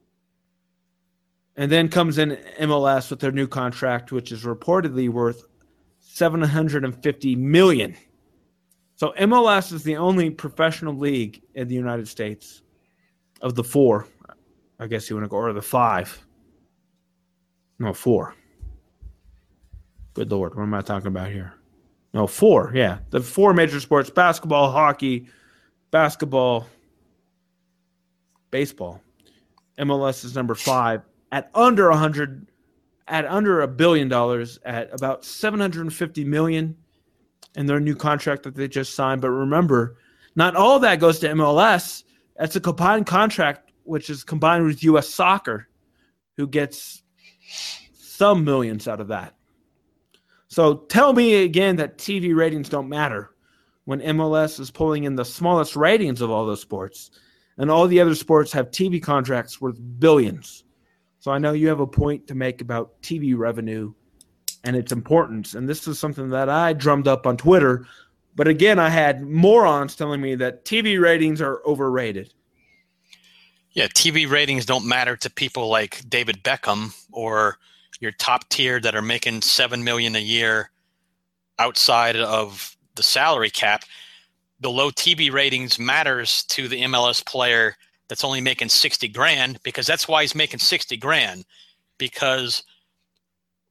And then comes in M L S with their new contract, which is reportedly worth seven hundred fifty million dollars. So M L S is the only professional league in the United States of the four, I guess you want to go, or the five. No, four. Good Lord, what am I talking about here? No, four, yeah. The four major sports, basketball, hockey, basketball, baseball. M L S is number five at under one hundred, at under a billion dollars, at about seven hundred fifty million dollars in their new contract that they just signed. But remember, not all that goes to M L S. That's a combined contract, which is combined with U S Soccer, who gets some millions out of that. So tell me again that T V ratings don't matter when M L S is pulling in the smallest ratings of all those sports, and all the other sports have T V contracts worth billions. So I know you have a point to make about T V revenue and its importance, and this is something that I drummed up on Twitter. But again, I had morons telling me that T V ratings are overrated. Yeah, T V ratings don't matter to people like David Beckham or your top tier that are making seven million dollars a year outside of the salary cap. The low T V ratings matters to the M L S player that's only making sixty grand, because that's why he's making sixty grand, because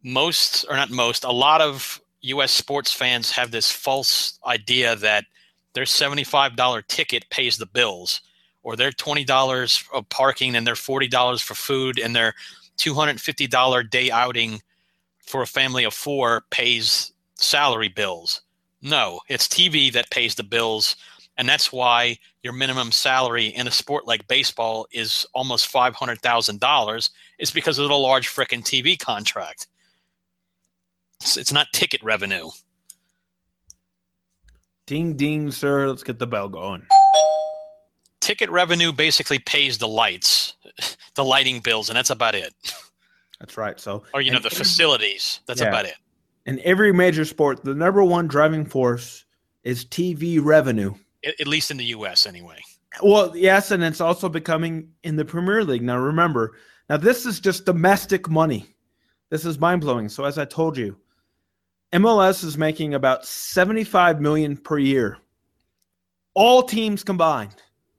most, or not most, a lot of U S sports fans have this false idea that their seventy-five dollars ticket pays the bills, or their twenty dollars of parking and their forty dollars for food and their two hundred fifty dollars day outing for a family of four pays salary bills. No, it's T V that pays the bills, and that's why your minimum salary in a sport like baseball is almost five hundred thousand dollars. It's because of the large frickin' T V contract. It's, it's not ticket revenue. Ding, ding, sir. Let's get the bell going. Ticket revenue basically pays the lights, the lighting bills, and that's about it. That's right. So, or, you know, the every, facilities. That's yeah. about it. In every major sport, the number one driving force is T V revenue. At, at least in the U S anyway. Well, yes, and it's also becoming in the Premier League. Now, remember, now this is just domestic money. This is mind-blowing. So, as I told you, M L S is making about seventy-five million dollars per year. All teams combined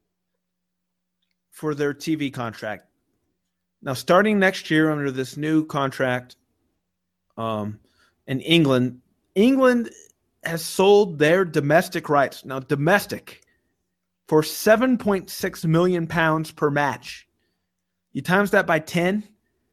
for their T V contract. Now, starting next year under this new contract um, in England, England has sold their domestic rights. Now, domestic for seven point six million pounds per match. You times that by ten,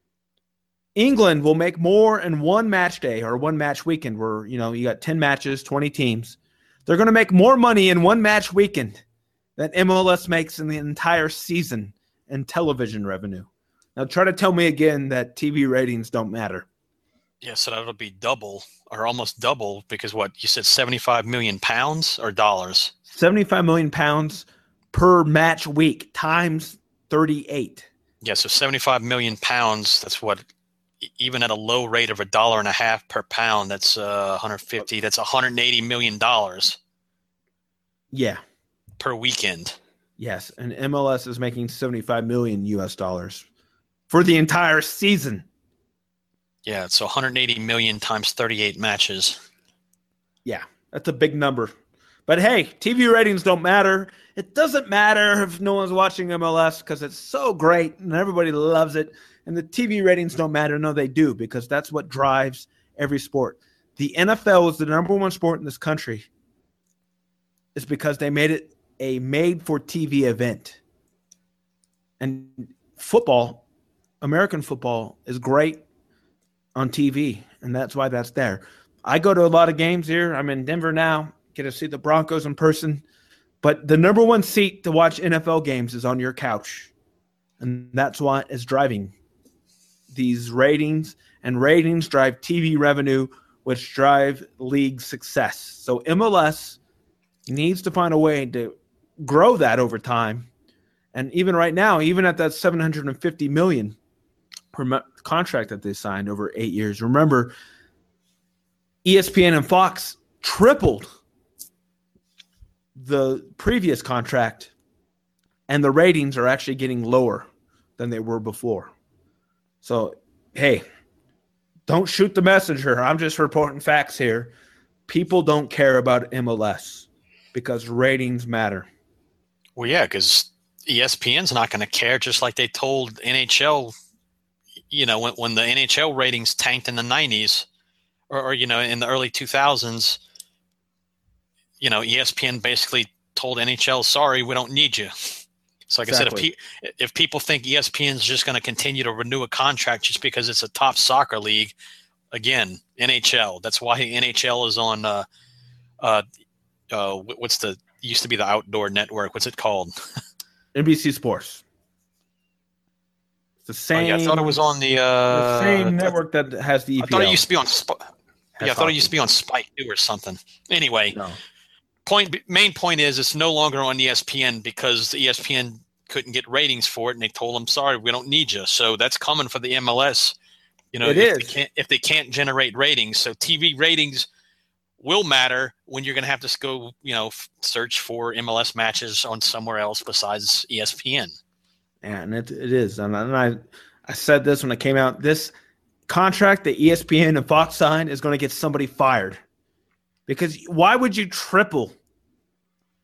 England will make more in one match day or one match weekend where, you know, you got ten matches, twenty teams. They're going to make more money in one match weekend than M L S makes in the entire season in television revenue. Now try to tell me again that T V ratings don't matter. Yeah, so that'll be double or almost double because what, you said seventy-five million pounds or dollars? seventy-five million pounds per match week times thirty-eight. Yeah, so seventy-five million pounds, that's what, even at a low rate of a dollar and a half per pound, that's uh, one hundred fifty, that's one hundred eighty million dollars. Yeah. Per weekend. Yes, and M L S is making seventy-five million U S dollars for the entire season. Yeah, so one hundred eighty million times thirty-eight matches. Yeah, that's a big number. But hey, T V ratings don't matter. It doesn't matter if no one's watching M L S because it's so great and everybody loves it. And the T V ratings don't matter. No, they do, because that's what drives every sport. The N F L is the number one sport in this country. It's because they made it a made-for-T V event. And football, American football, is great on T V, and that's why that's there. I go to a lot of games here. I'm in Denver now, get to see the Broncos in person. But the number one seat to watch N F L games is on your couch. And that's what is driving these ratings, and ratings drive T V revenue, which drive league success. So M L S needs to find a way to grow that over time. And even right now, even at that seven hundred fifty million dollars per mo- contract that they signed over eight years, remember, E S P N and Fox tripled the previous contract, and the ratings are actually getting lower than they were before. So, hey, don't shoot the messenger. I'm just reporting facts here. People don't care about M L S because ratings matter. Well, yeah, because E S P N's not going to care, just like they told N H L, you know, when, when the N H L ratings tanked in the nineties or, or, you know, in the early two thousands, you know, E S P N basically told N H L, sorry, we don't need you. So like exactly. I said, if, pe- if people think E S P N is just going to continue to renew a contract just because it's a top soccer league, again, N H L. That's why N H L is on uh, uh, uh, what's the used to be the outdoor network. What's it called? N B C Sports. It's the same. Oh, yeah, I thought it was on the, uh, the same network that has the E P L. I thought it used to be on. Sp- yeah, I thought it used to be on Spike two or something. Anyway. No. Point main point is it's no longer on E S P N because E S P N couldn't get ratings for it, and they told them, "Sorry, we don't need you." So that's coming for the M L S. You know, it if is. They can't, if they can't generate ratings, so T V ratings will matter when you're going to have to go, you know, f- search for M L S matches on somewhere else besides E S P N. And it it is, and I I said this when it came out. This contract that E S P N and Fox signed is going to get somebody fired. Because why would you triple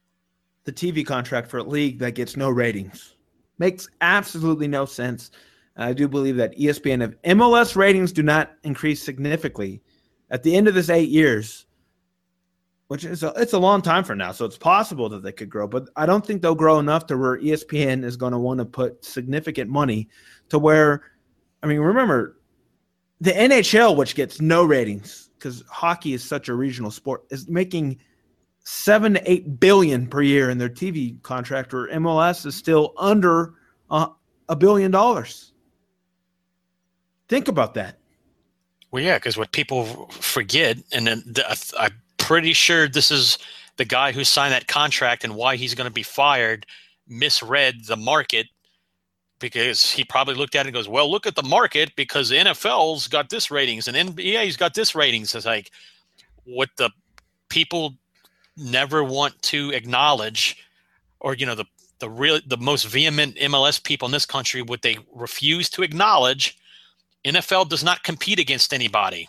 the T V contract for a league that gets no ratings? Makes absolutely no sense. And I do believe that E S P N, if M L S ratings do not increase significantly at the end of this eight years, which is a, it's a long time from now, so it's possible that they could grow. But I don't think they'll grow enough to where E S P N is going to want to put significant money to where, I mean, remember, the N H L, which gets no ratings because hockey is such a regional sport, is making seven to eight billion per year in their T V contract, where M L S is still under a, a billion dollars. Think about that. Well, yeah, because what people forget, and then the, I'm pretty sure this is the guy who signed that contract and why he's going to be fired, misread the market, because he probably looked at it and goes, well, look at the market because the N F L's got this ratings and N B A's got this ratings. It's like what the people never want to acknowledge, or, you know, the, the real, the most vehement M L S people in this country, what they refuse to acknowledge, N F L does not compete against anybody.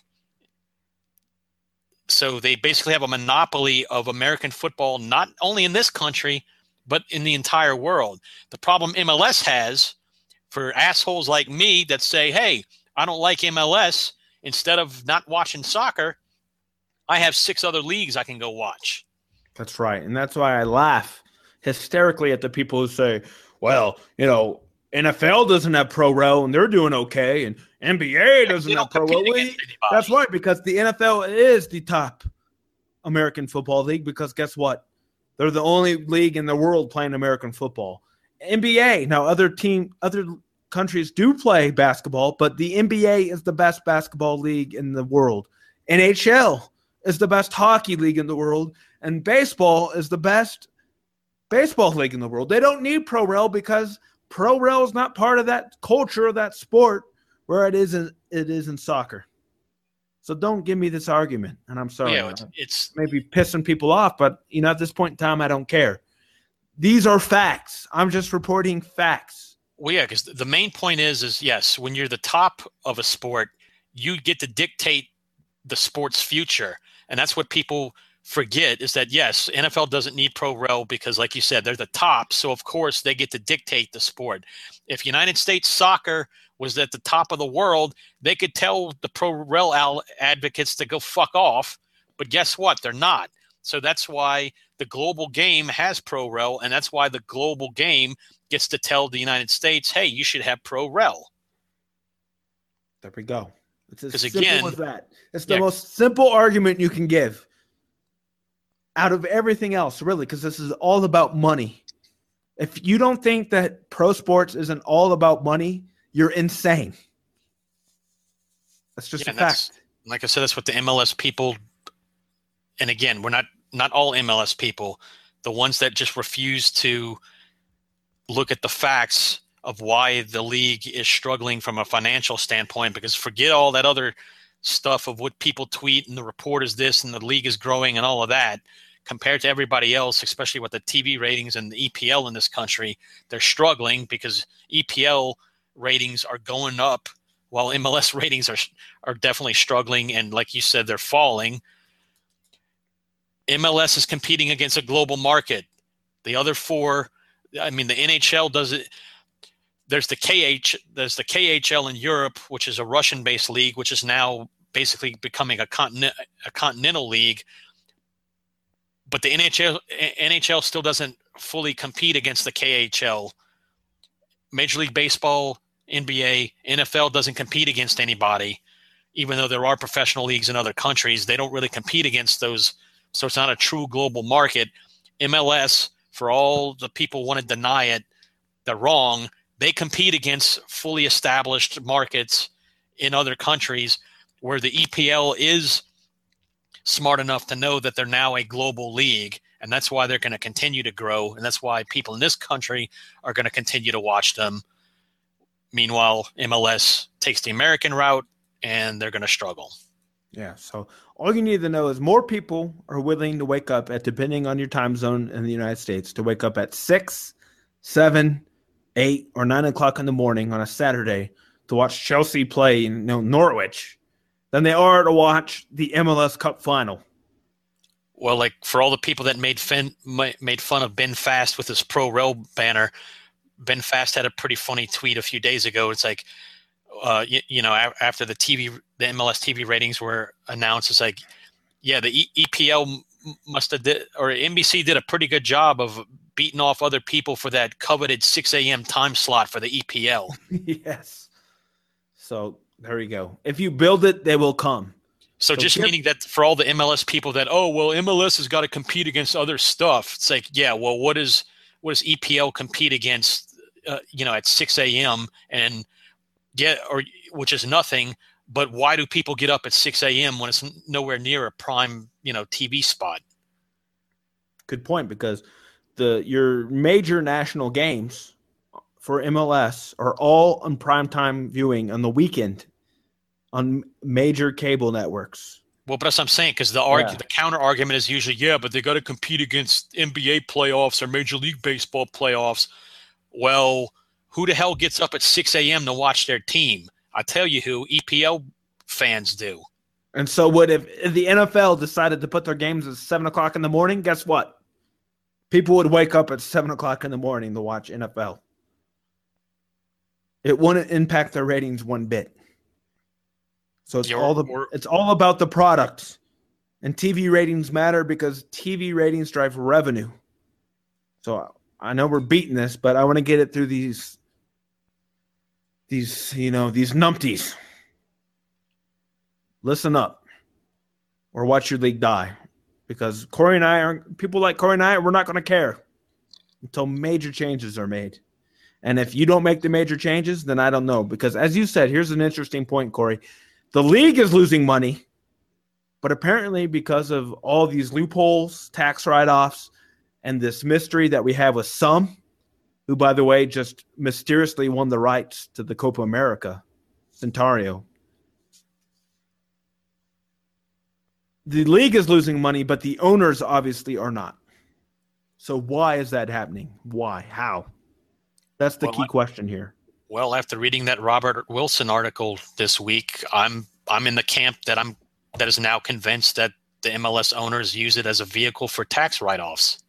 So they basically have a monopoly of American football, not only in this country, but in the entire world. The problem M L S has for assholes like me that say, hey, I don't like M L S, instead of not watching soccer, I have six other leagues I can go watch. That's right. And that's why I laugh hysterically at the people who say, well, you know, N F L doesn't have pro rel and they're doing okay, and N B A doesn't have pro rel. That's right, because the N F L is the top American football league, because guess what? They're the only league in the world playing American football. N B A, now other team, other countries do play basketball, but the N B A is the best basketball league in the world. N H L is the best hockey league in the world, and baseball is the best baseball league in the world. They don't need pro rel because pro rel is not part of that culture of that sport where it is in, it is in soccer. So don't give me this argument, and I'm sorry. Yeah, it's, it's maybe pissing people off, but you know, at this point in time, I don't care. These are facts. I'm just reporting facts. Well, yeah, because the main point is, is yes, when you're the top of a sport, you get to dictate the sport's future, and that's what people forget, is that yes, N F L doesn't need pro rel because, like you said, they're the top, so of course they get to dictate the sport. If United States soccer was at the top of the world, they could tell the pro rel al- advocates to go fuck off, but guess what? They're not. So that's why the global game has pro rel, and that's why the global game gets to tell the United States, hey, you should have pro rel. There we go. It's as Because simple again, as that. It's the yeah. most simple argument you can give out of everything else, really, because this is all about money. If you don't think that pro sports isn't all about money, you're insane. That's just Yeah, a that's- fact. Like I said, that's what the M L S people, and again, we're not not all M L S people, the ones that just refuse to look at the facts of why the league is struggling from a financial standpoint, because forget all that other stuff of what people tweet and the report is this and the league is growing and all of that. Compared to everybody else, especially with the T V ratings and the E P L in this country, they're struggling because E P L ratings are going up while M L S ratings are are definitely struggling, and like you said, they're falling. M L S is competing against a global market. The other four, I mean, the N H L does it. There's the K H, there's the K H L in Europe, which is a Russian-based league, which is now basically becoming a continent, a continental league. But the N H L, N H L still doesn't fully compete against the K H L. Major League Baseball, N B A, N F L doesn't compete against anybody, even though there are professional leagues in other countries. They don't really compete against those, so it's not a true global market. M L S, for all the people want to deny it, they're wrong. They compete against fully established markets in other countries where the E P L is smart enough to know that they're now a global league, and that's why they're going to continue to grow, and that's why people in this country are going to continue to watch them. Meanwhile, M L S takes the American route, and they're going to struggle. Yeah, so all you need to know is more people are willing to wake up at, depending on your time zone in the United States, to wake up at six, seven, eight, or nine o'clock in the morning on a Saturday to watch Chelsea play in, you know, Norwich than they are to watch the M L S Cup final. Well, like for all the people that made fin, made fun of Ben Fast with his pro rel banner, Ben Fast had a pretty funny tweet a few days ago. It's like, uh, you, you know, a- after the T V, the M L S T V ratings were announced, it's like, yeah, the e- EPL must have did, or N B C did a pretty good job of beating off other people for that coveted six a.m. time slot for the E P L. Yes. So there you go. If you build it, they will come. So, So just give- meaning that for all the M L S people that, oh, well, M L S has got to compete against other stuff. It's like, yeah, well, what is what does E P L compete against, uh, you know, at six a.m. and get, or which is nothing, but why do people get up at six a.m. when it's nowhere near a prime, you know, T V spot? Good point, because the your major national games for M L S are all on primetime viewing on the weekend on major cable networks. Well, but that's what I'm saying, because the arg- Yeah. the counter argument is usually, yeah, but they got to compete against N B A playoffs or Major League Baseball playoffs. Well, who the hell gets up at six a.m. to watch their team? I tell you who, E P L fans do. And so what if, if the N F L decided to put their games at seven o'clock in the morning? Guess what? People would wake up at seven o'clock in the morning to watch N F L. It wouldn't impact their ratings one bit. So it's Yeah, all the or- it's all about the product. And T V ratings matter because T V ratings drive revenue. So I know we're beating this, but I want to get it through these these, you know, these numpties. Listen up or watch your league die. Because Corey and I are people like Corey and I, we're not going to care until major changes are made. And if you don't make the major changes, then I don't know. Because as you said, here's an interesting point, Corey. The league is losing money, but apparently because of all these loopholes, tax write-offs, and this mystery that we have with some, who, by the way, just mysteriously won the rights to the Copa America, Centario. The league is losing money, but the owners obviously are not. So why is that happening? Why? How? That's the Well, key I- question here. Well, after reading that Robert Wilson article this week, I'm I'm in the camp that I'm that is now convinced that the M L S owners use it as a vehicle for tax write-offs.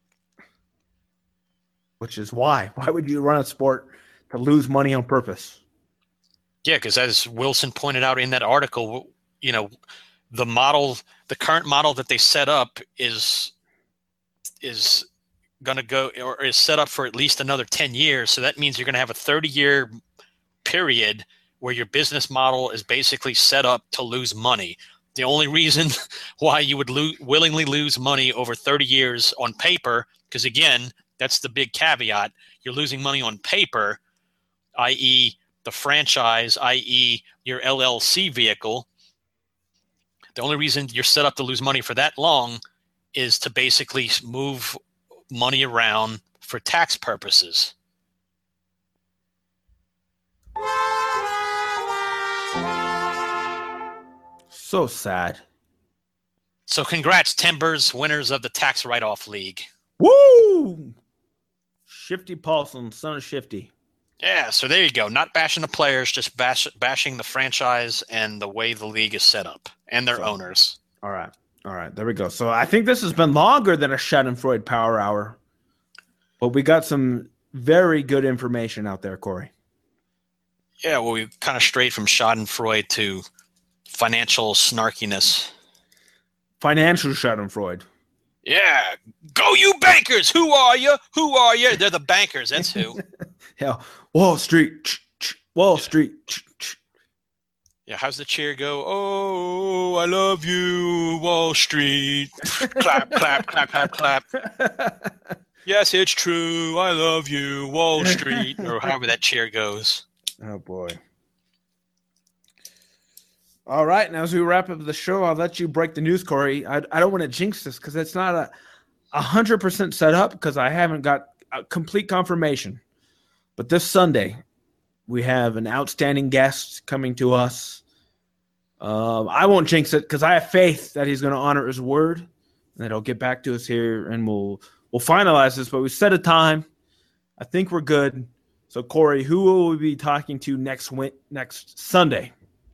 Which is why. Why would you run a sport to lose money on purpose? Yeah, because as Wilson pointed out in that article, you know, the model, the current model that they set up is is going to go or is set up for at least another ten years. So that means you're going to have a thirty year period where your business model is basically set up to lose money. The only reason why you would lo- willingly lose money over thirty years on paper, because again, that's the big caveat. You're losing money on paper, that is the franchise, that is your L L C vehicle. The only reason you're set up to lose money for that long is to basically move money around for tax purposes. So sad. So congrats, Timbers, winners of the Tax Write-Off League. Woo! Shifty Paulson, son of Shifty. Yeah, so there you go. Not bashing the players, just bash, bashing the franchise and the way the league is set up and their So- owners. All right. All right. There we go. So I think this has been longer than a Schadenfreude Power Hour. But we got some very good information out there, Corey. Yeah, well, we kind of strayed from Schadenfreude to financial snarkiness. Financial Schadenfreude. Yeah, go you bankers! Who are you? Who are you? They're the bankers. That's who. Yeah. Wall Street. Wall Street. Yeah, how's the cheer go? Oh, I love you, Wall Street. Clap, clap, clap, clap, clap. Yes, it's true. I love you, Wall Street, or however that cheer goes. Oh, boy. All right. Now, as we wrap up the show, I'll let you break the news, Corey. I, I don't want to jinx this because it's not a one hundred percent set up because I haven't got a complete confirmation. But this Sunday, we have an outstanding guest coming to us. Um, I won't jinx it because I have faith that he's going to honor his word and that he'll get back to us here and we'll we'll finalize this. But we set a time. I think we're good. So, Corey, who will we be talking to next win- next Sunday?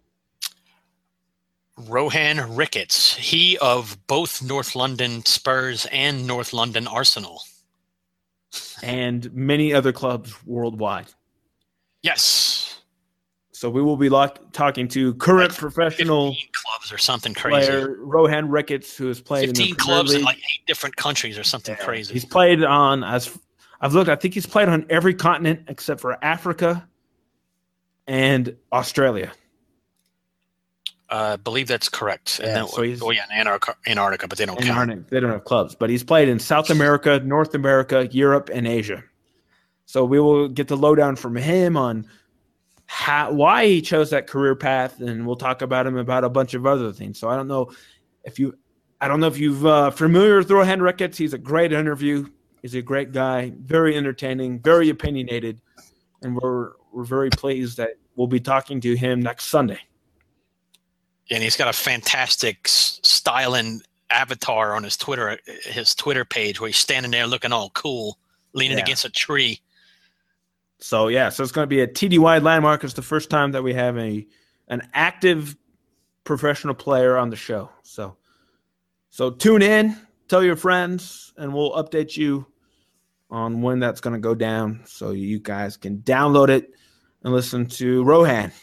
Rohan Ricketts, he of both North London Spurs and North London Arsenal. and many other clubs worldwide. Yes. So we will be lock- talking to current like professional clubs or something crazy. Player Rohan Ricketts, who has played fifteen in the clubs League. in like eight different countries or something yeah. crazy. He's played on, as I've looked, I think he's played on every continent except for Africa and Australia. Uh, I believe that's correct. Yeah, and then, so he's, oh yeah, Antarctica, Antarctica, but they don't Antarctica, count. They don't have clubs, but he's played in South America, North America, Europe, and Asia. So we will get the lowdown from him on how, why he chose that career path, and we'll talk about him about a bunch of other things. So I don't know if you, I don't know if you've uh, familiar with Rohan Ricketts. He's a great interview. He's a great guy, very entertaining, very opinionated, and we're we're very pleased that we'll be talking to him next Sunday. And he's got a fantastic styling avatar on his Twitter his Twitter page where he's standing there looking all cool, leaning yeah. against a tree. So yeah, so it's going to be a T D Y landmark. It's the first time that we have a an active professional player on the show. So so tune in, tell your friends, and we'll update you on when that's going to go down, so you guys can download it and listen to Rohan.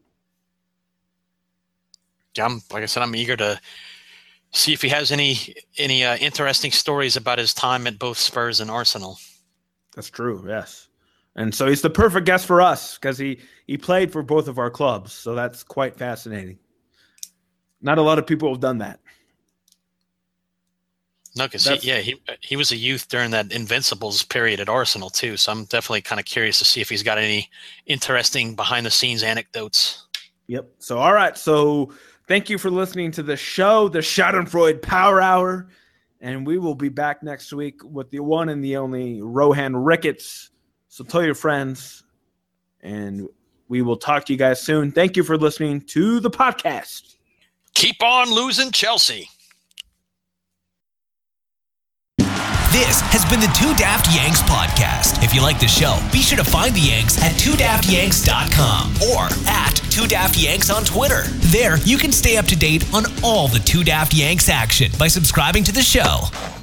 Yeah, I'm, like I said, I'm eager to see if he has any any uh, interesting stories about his time at both Spurs and Arsenal. That's true, yes. And so he's the perfect guest for us because he, he played for both of our clubs, so that's quite fascinating. Not a lot of people have done that. No, because he, yeah, he he was a youth during that Invincibles period at Arsenal too, so I'm definitely kind of curious to see if he's got any interesting behind-the-scenes anecdotes. Yep. So, all right, so thank you for listening to the show, the Schadenfreude Power Hour, and we will be back next week with the one and the only Rohan Ricketts. So tell your friends, and we will talk to you guys soon. Thank you for listening to the podcast. Keep on losing, Chelsea. This has been the Two Daft Yanks podcast. If you like the show, be sure to find the Yanks at two daft yanks dot com or at two daft yanks on Twitter. There, you can stay up to date on all the Two Daft Yanks action by subscribing to the show.